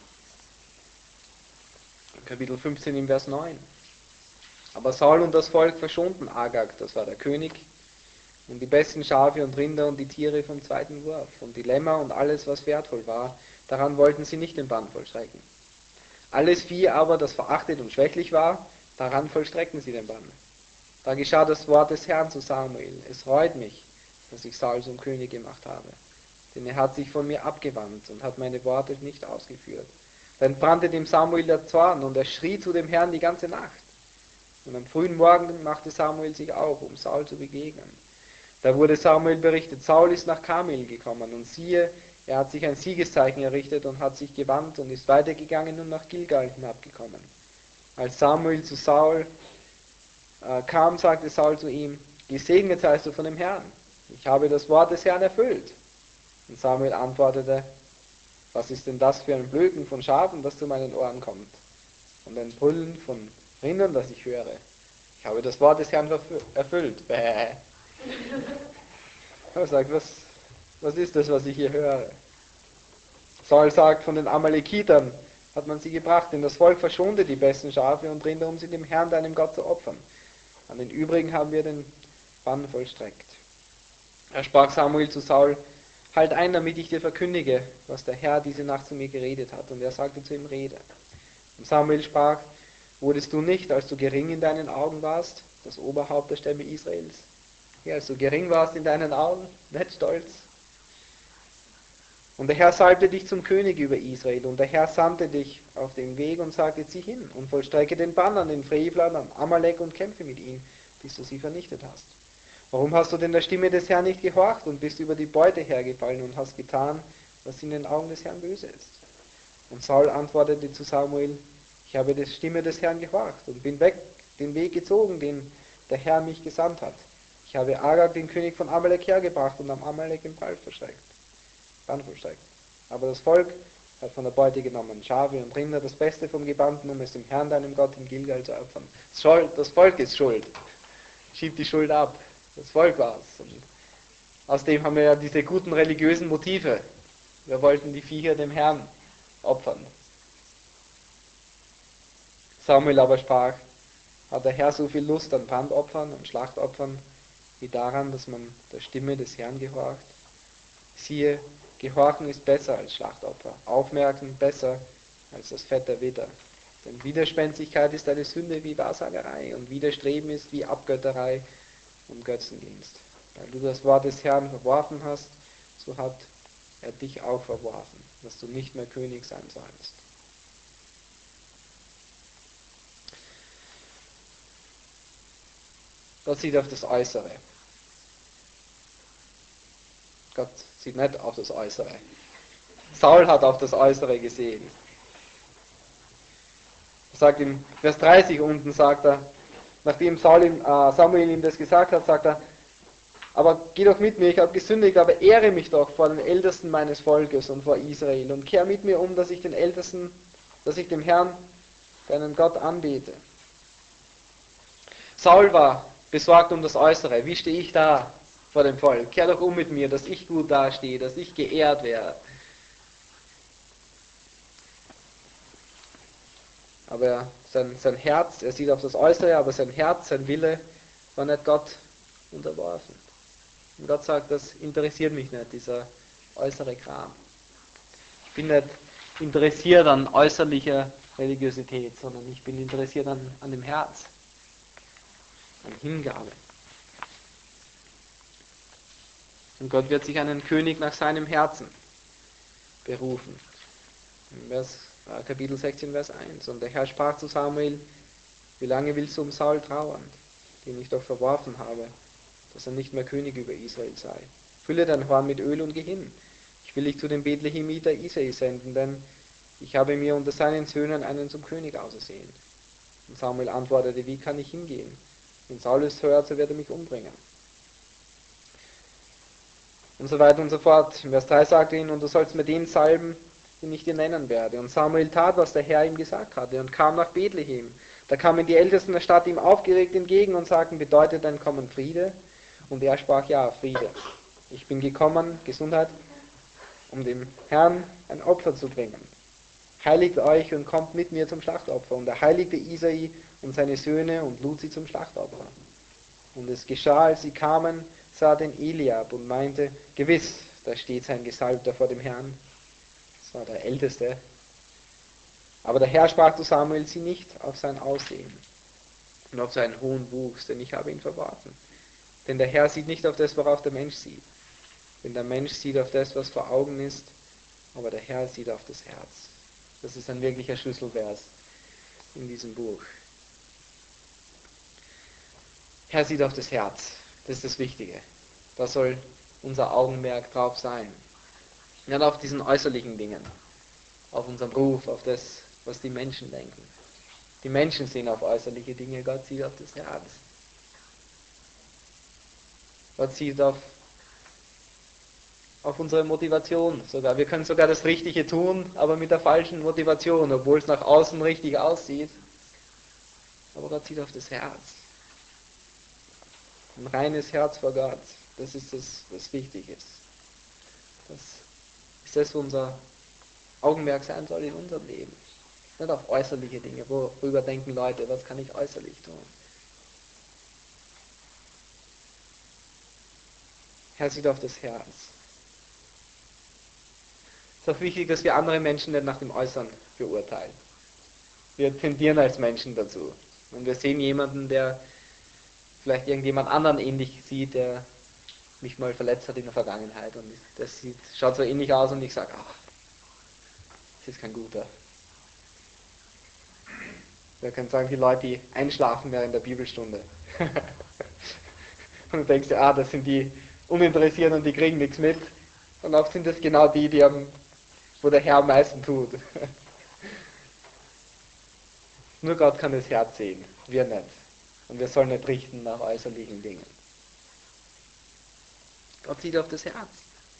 Kapitel 15 im Vers 9. Aber Saul und das Volk verschonten Agag, das war der König, und die besten Schafe und Rinder und die Tiere vom zweiten Wurf und die Lämmer und alles, was wertvoll war, daran wollten sie nicht den Bann vollstrecken. Alles Vieh aber, das verachtet und schwächlich war, daran vollstreckten sie den Bann. Da geschah das Wort des Herrn zu Samuel: Es reut mich, dass ich Saul zum König gemacht habe, denn er hat sich von mir abgewandt und hat meine Worte nicht ausgeführt. Dann brannte dem Samuel der Zorn und er schrie zu dem Herrn die ganze Nacht. Und am frühen Morgen machte Samuel sich auf, um Saul zu begegnen. Da wurde Samuel berichtet: Saul ist nach Karmel gekommen, und siehe, er hat sich ein Siegeszeichen errichtet und hat sich gewandt und ist weitergegangen und nach Gilgal hinabgekommen. Als Samuel zu Saul kam, sagte Saul zu ihm: Gesegnet seist du von dem Herrn, ich habe das Wort des Herrn erfüllt. Und Samuel antwortete: Was ist denn das für ein Blöken von Schafen, das zu meinen Ohren kommt? Und ein Brüllen von Rindern, das ich höre. Ich habe das Wort des Herrn erfüllt. Bäh. Er sagt, was ist das, was ich hier höre? Saul sagt, von den Amalekitern hat man sie gebracht, denn das Volk verschonte die besten Schafe und Rinder, um sie dem Herrn, deinem Gott, zu opfern. An den übrigen haben wir den Bann vollstreckt. Da sprach Samuel zu Saul: Halt ein, damit ich dir verkündige, was der Herr diese Nacht zu mir geredet hat. Und er sagte zu ihm: Rede. Und Samuel sprach: Wurdest du nicht, als du gering in deinen Augen warst, das Oberhaupt der Stämme Israels? Ja, als du gering warst in deinen Augen, nicht stolz. Und der Herr salbte dich zum König über Israel, und der Herr sandte dich auf den Weg und sagte: Zieh hin und vollstrecke den Bann an den Frevlern, an Amalek, und kämpfe mit ihnen, bis du sie vernichtet hast. Warum hast du denn der Stimme des Herrn nicht gehorcht und bist über die Beute hergefallen und hast getan, was in den Augen des Herrn böse ist? Und Saul antwortete zu Samuel: Ich habe der Stimme des Herrn gehorcht und bin weg den Weg gezogen, den der Herr mich gesandt hat. Ich habe Agag, den König von Amalek, hergebracht und am Amalek den Bann vollstreckt. Aber das Volk hat von der Beute genommen Schafe und Rinder, das Beste vom Gebannten, um es dem Herrn, deinem Gott, in Gilgal zu opfern. Das Volk ist schuld. Schiebt die Schuld ab. Das Volk war es. Und außerdem haben wir ja diese guten religiösen Motive. Wir wollten die Viecher dem Herrn opfern. Samuel aber sprach: Hat der Herr so viel Lust an Brandopfern und Schlachtopfern, wie daran, dass man der Stimme des Herrn gehorcht? Siehe, Gehorchen ist besser als Schlachtopfer, Aufmerken besser als das Fett der Widder. Denn Widerspenstigkeit ist eine Sünde wie Wahrsagerei, und Widerstreben ist wie Abgötterei und Götzendienst. Weil du das Wort des Herrn verworfen hast, so hat er dich auch verworfen, dass du nicht mehr König sein sollst. Gott sieht auf das Äußere. Gott sieht nicht auf das Äußere. Saul hat auf das Äußere gesehen. Er sagt im Vers 30 unten, sagt er, nachdem Samuel ihm das gesagt hat, sagt er: Aber geh doch mit mir, ich habe gesündigt, aber ehre mich doch vor den Ältesten meines Volkes und vor Israel und kehr mit mir um, dass ich dem Herrn, deinen Gott, anbete. Saul war besorgt um das Äußere. Wie stehe ich da vor dem Volk? Kehr doch um mit mir, dass ich gut dastehe, dass ich geehrt werde. Aber sein Herz, er sieht auf das Äußere, aber sein Herz, sein Wille war nicht Gott unterworfen. Und Gott sagt: Das interessiert mich nicht, dieser äußere Kram. Ich bin nicht interessiert an äußerlicher Religiosität, sondern ich bin interessiert an dem Herz, an Hingabe. Und Gott wird sich einen König nach seinem Herzen berufen. Kapitel 16, Vers 1. Und der Herr sprach zu Samuel: Wie lange willst du um Saul trauern, den ich doch verworfen habe, dass er nicht mehr König über Israel sei? Fülle dein Horn mit Öl und geh hin. Ich will dich zu dem Bethlehemiter Isai senden, denn ich habe mir unter seinen Söhnen einen zum König ausersehen. Und Samuel antwortete: Wie kann ich hingehen? Wenn Saul es hört, so wird er mich umbringen. Und so weiter und so fort. In Vers 3 sagte er ihn: Und du sollst mir den salben, den ich dir nennen werde. Und Samuel tat, was der Herr ihm gesagt hatte, und kam nach Bethlehem. Da kamen die Ältesten der Stadt ihm aufgeregt entgegen und sagten: Bedeutet dein Kommen Friede? Und er sprach: Ja, Friede. Ich bin gekommen, Gesundheit, um dem Herrn ein Opfer zu bringen. Heiligt euch und kommt mit mir zum Schlachtopfer. Und er heiligte Isai und seine Söhne und lud sie zum Schlachtopfer. Und es geschah, als sie kamen, sah den Eliab und meinte: Gewiss, da steht sein Gesalbter vor dem Herrn. Das war der Älteste. Aber der Herr sprach zu Samuel: Sieh nicht auf sein Aussehen und auf seinen hohen Wuchs, denn ich habe ihn verworfen. Denn der Herr sieht nicht auf das, worauf der Mensch sieht. Denn der Mensch sieht auf das, was vor Augen ist, aber der Herr sieht auf das Herz. Das ist ein wirklicher Schlüsselvers in diesem Buch. Herr sieht auf das Herz. Das ist das Wichtige. Da soll unser Augenmerk drauf sein. Nicht auf diesen äußerlichen Dingen, auf unseren Ruf, auf das, was die Menschen denken. Die Menschen sehen auf äußerliche Dinge, Gott sieht auf das Herz. Gott sieht auf unsere Motivation sogar. Wir können sogar das Richtige tun, aber mit der falschen Motivation, obwohl es nach außen richtig aussieht. Aber Gott sieht auf das Herz. Ein reines Herz vor Gott, das ist das, was wichtig ist. Das ist das, wo unser Augenmerk sein soll in unserem Leben. Nicht auf äußerliche Dinge. Worüber denken Leute, was kann ich äußerlich tun? Herr sieht auf das Herz. Es ist auch wichtig, dass wir andere Menschen nicht nach dem Äußeren beurteilen. Wir tendieren als Menschen dazu. Und wir sehen jemanden, der vielleicht irgendjemand anderen ähnlich sieht, der mich mal verletzt hat in der Vergangenheit. Und das schaut so ähnlich aus und ich sage: Ach, das ist kein guter. Wir können sagen, die Leute, die einschlafen während der Bibelstunde. Und du denkst dir: das sind die uninteressiert und die kriegen nichts mit. Und oft sind das genau die, wo der Herr am meisten tut. Nur Gott kann das Herz sehen, wir nicht. Und wir sollen nicht richten nach äußerlichen Dingen. Gott sieht auf das Herz.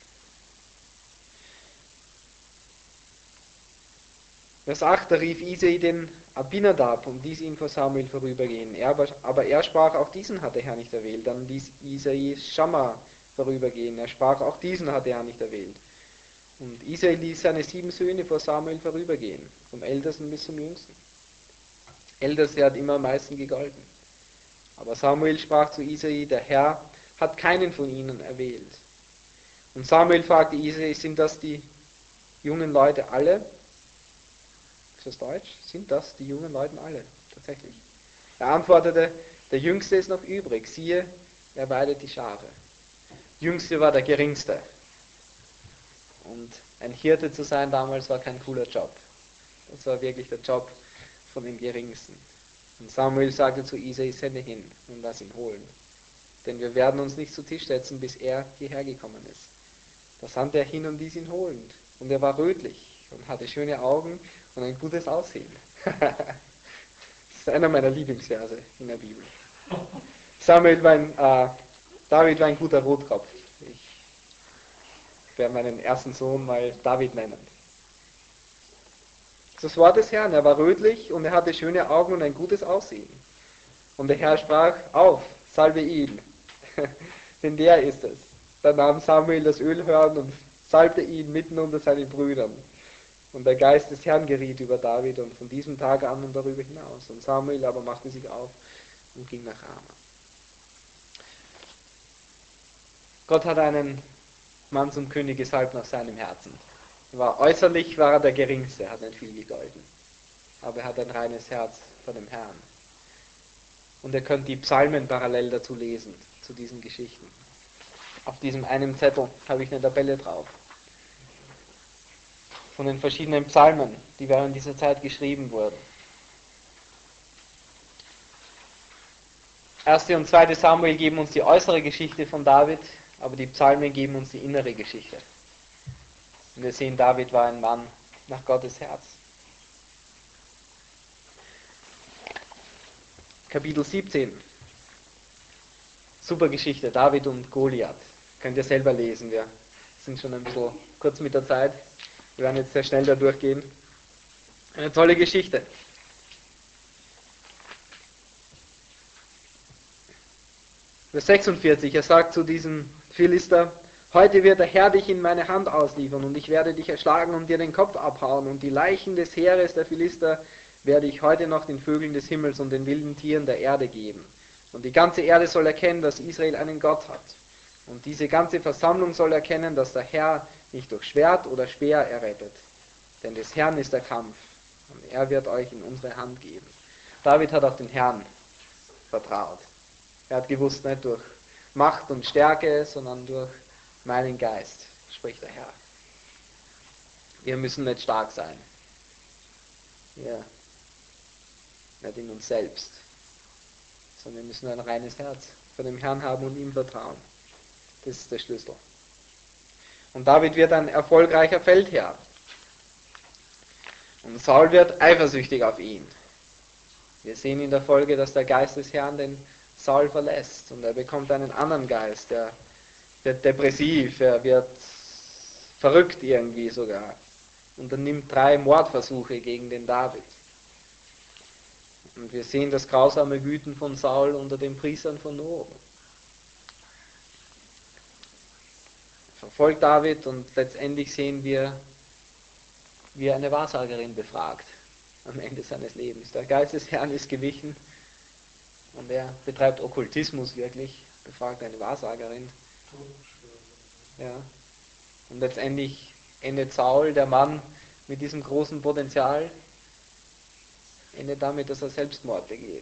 Vers 8, da rief Isai den Abinadab und ließ ihn vor Samuel vorübergehen. Aber er sprach: Auch diesen hat der Herr nicht erwählt. Dann ließ Isai Schamma vorübergehen. Er sprach: Auch diesen hat der Herr nicht erwählt. Und Isai ließ seine 7 Söhne vor Samuel vorübergehen, vom Ältesten bis zum Jüngsten. Älteste hat immer am meisten gegolten. Aber Samuel sprach zu Isai: Der Herr hat keinen von ihnen erwählt. Und Samuel fragte Isai: Sind das die jungen Leute alle? Ist das Deutsch? Sind das die jungen Leute alle? Tatsächlich. Er antwortete: Der Jüngste ist noch übrig. Siehe, er weidet die Schafe. Jüngste war der Geringste. Und ein Hirte zu sein damals war kein cooler Job. Das war wirklich der Job von dem Geringsten. Und Samuel sagte zu Isai: Sende hin und lass ihn holen. Denn wir werden uns nicht zu Tisch setzen, bis er hierher gekommen ist. Da sandte er hin und ließ ihn holen. Und er war rötlich und hatte schöne Augen und ein gutes Aussehen. Das ist einer meiner Lieblingsverse in der Bibel. David war ein guter Rotkopf. Ich werde meinen ersten Sohn mal David nennen. Das Wort des Herrn: Er war rötlich und er hatte schöne Augen und ein gutes Aussehen. Und der Herr sprach: Auf, salbe ihn, denn der ist es. Da nahm Samuel das Ölhorn und salbte ihn mitten unter seinen Brüdern. Und der Geist des Herrn geriet über David und von diesem Tag an und darüber hinaus. Und Samuel aber machte sich auf und ging nach Rama. Gott hat einen Mann zum König gesalbt nach seinem Herzen. Äußerlich war er der Geringste, hat nicht viel gegolten. Aber er hat ein reines Herz vor dem Herrn. Und ihr könnt die Psalmen parallel dazu lesen, zu diesen Geschichten. Auf diesem einen Zettel habe ich eine Tabelle drauf. Von den verschiedenen Psalmen, die während dieser Zeit geschrieben wurden. 1. und 2. Samuel geben uns die äußere Geschichte von David, aber die Psalmen geben uns die innere Geschichte. Und wir sehen, David war ein Mann nach Gottes Herz. Kapitel 17. Super Geschichte, David und Goliath. Könnt ihr selber lesen, wir sind schon ein bisschen kurz mit der Zeit. Wir werden jetzt sehr schnell da durchgehen. Eine tolle Geschichte. Vers 46, er sagt zu diesem Philister: Heute wird der Herr dich in meine Hand ausliefern, und ich werde dich erschlagen und dir den Kopf abhauen, und die Leichen des Heeres der Philister werde ich heute noch den Vögeln des Himmels und den wilden Tieren der Erde geben. Und die ganze Erde soll erkennen, dass Israel einen Gott hat. Und diese ganze Versammlung soll erkennen, dass der Herr nicht durch Schwert oder Speer errettet. Denn des Herrn ist der Kampf, und er wird euch in unsere Hand geben. David hat auf den Herrn vertraut. Er hat gewusst, nicht durch Macht und Stärke, sondern durch meinen Geist, spricht der Herr. Wir müssen nicht stark sein. Wir nicht in uns selbst, sondern wir müssen ein reines Herz vor dem Herrn haben und ihm vertrauen. Das ist der Schlüssel. Und David wird ein erfolgreicher Feldherr. Und Saul wird eifersüchtig auf ihn. Wir sehen in der Folge, dass der Geist des Herrn den Saul verlässt und er bekommt einen anderen Geist. Er wird depressiv, er wird verrückt irgendwie sogar. Unternimmt 3 Mordversuche gegen den David. Und wir sehen das grausame Wüten von Saul unter den Priestern von Nob. Verfolgt David und letztendlich sehen wir, wie er eine Wahrsagerin befragt am Ende seines Lebens. Der Geist des Herrn ist gewichen und er betreibt Okkultismus wirklich, befragt eine Wahrsagerin. Ja. Und letztendlich endet Saul, der Mann mit diesem großen Potenzial, endet damit, dass er Selbstmord begeht.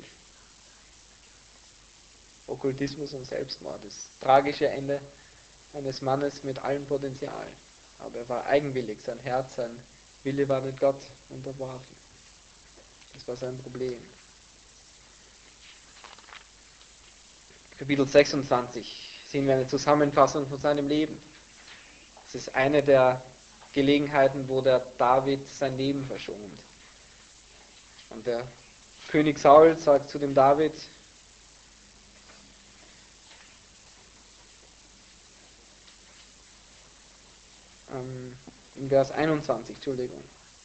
Okkultismus und Selbstmord, das tragische Ende eines Mannes mit allem Potenzial. Aber er war eigenwillig, sein Herz, sein Wille war nicht Gott unterworfen. Das war sein Problem. Kapitel 26 sehen wir eine Zusammenfassung von seinem Leben. Es ist eine der Gelegenheiten, wo der David sein Leben verschont. Und der König Saul sagt zu dem David: in Vers 21, Entschuldigung.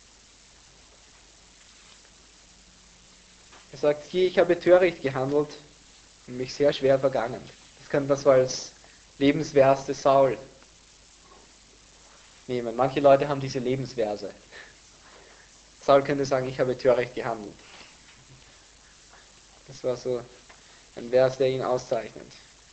Er sagt: Hier, ich habe töricht gehandelt und mich sehr schwer vergangen. Das kann man so als Lebensvers des Saul nehmen. Manche Leute haben diese Lebensverse. Saul könnte sagen: Ich habe töricht gehandelt. Das war so ein Vers, der ihn auszeichnet.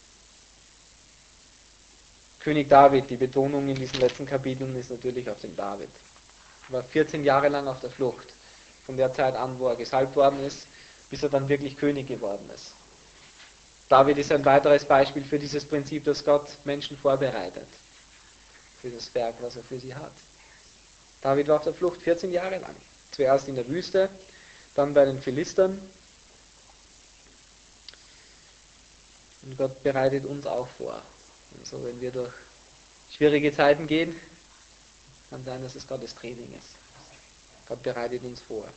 König David, die Betonung in diesen letzten Kapiteln ist natürlich auf den David. Er war 14 Jahre lang auf der Flucht, von der Zeit an, wo er gesalbt worden ist, bis er dann wirklich König geworden ist. David ist ein weiteres Beispiel für dieses Prinzip, dass Gott Menschen vorbereitet für das Werk, was er für sie hat. David war auf der Flucht 14 Jahre lang. Zuerst in der Wüste, dann bei den Philistern. Und Gott bereitet uns auch vor. Und so, wenn wir durch schwierige Zeiten gehen, kann sein, dass es Gottes Training ist. Gott bereitet uns vor.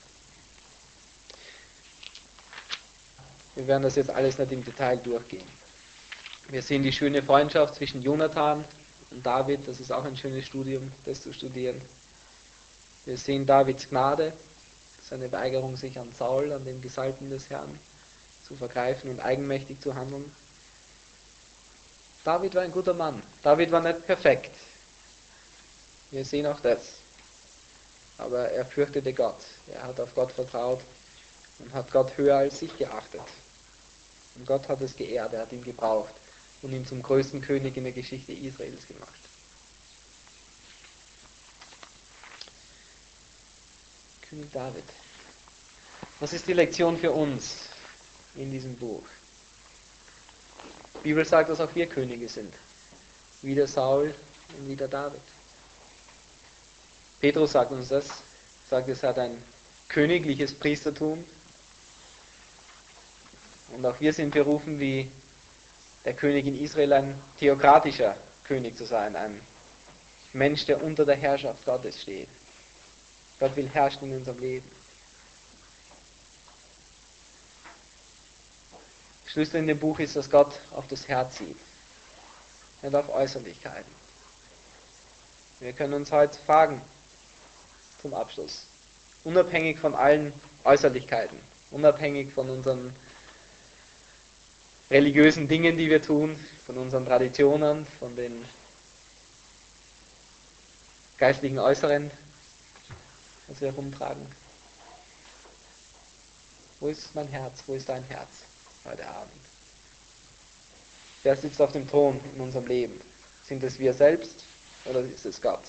Wir werden das jetzt alles nicht im Detail durchgehen. Wir sehen die schöne Freundschaft zwischen Jonathan und David. Das ist auch ein schönes Studium, das zu studieren. Wir sehen Davids Gnade, seine Weigerung, sich an Saul, an den Gesalbten des Herrn, zu vergreifen und eigenmächtig zu handeln. David war ein guter Mann. David war nicht perfekt. Wir sehen auch das. Aber er fürchtete Gott. Er hat auf Gott vertraut und hat Gott höher als sich geachtet. Und Gott hat es geehrt, er hat ihn gebraucht und ihn zum größten König in der Geschichte Israels gemacht. König David. Was ist die Lektion für uns in diesem Buch? Die Bibel sagt, dass auch wir Könige sind. wie der Saul und wie der David. Petrus sagt uns das, sagt, es hat ein königliches Priestertum. Und auch wir sind berufen, wie der König in Israel, ein theokratischer König zu sein, ein Mensch, der unter der Herrschaft Gottes steht. Gott will herrschen in unserem Leben. Schlüssel in dem Buch ist, dass Gott auf das Herz sieht, nicht auf Äußerlichkeiten. Wir können uns heute fragen, zum Abschluss, unabhängig von allen Äußerlichkeiten, unabhängig von unseren religiösen Dingen, die wir tun, von unseren Traditionen, von den geistlichen Äußeren, was wir herumtragen. Wo ist mein Herz? Wo ist dein Herz heute Abend? Wer sitzt auf dem Thron in unserem Leben? Sind es wir selbst oder ist es Gott?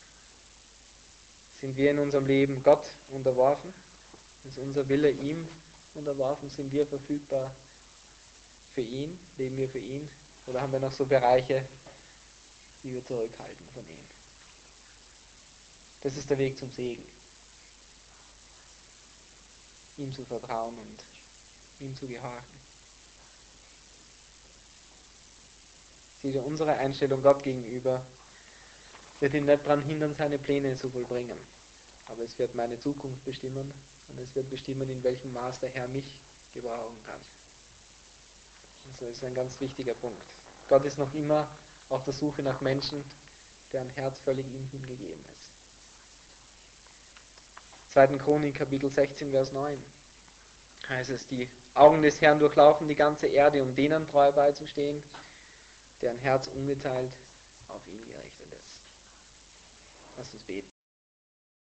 Sind wir in unserem Leben Gott unterworfen? Ist unser Wille ihm unterworfen? Sind wir verfügbar für ihn? Leben wir für ihn? Oder haben wir noch so Bereiche, die wir zurückhalten von ihm? Das ist der Weg zum Segen. Ihm zu vertrauen und ihm zu gehorchen. Sieh, unsere Einstellung Gott gegenüber wird ihn nicht daran hindern, seine Pläne zu vollbringen. Aber es wird meine Zukunft bestimmen und es wird bestimmen, in welchem Maß der Herr mich gebrauchen kann. Also das ist ein ganz wichtiger Punkt. Gott ist noch immer auf der Suche nach Menschen, deren Herz völlig ihm hingegeben ist. 2. Chronik, Kapitel 16, Vers 9 heißt es, die Augen des Herrn durchlaufen die ganze Erde, um denen treu beizustehen, deren Herz ungeteilt auf ihn gerichtet ist. Lass uns beten.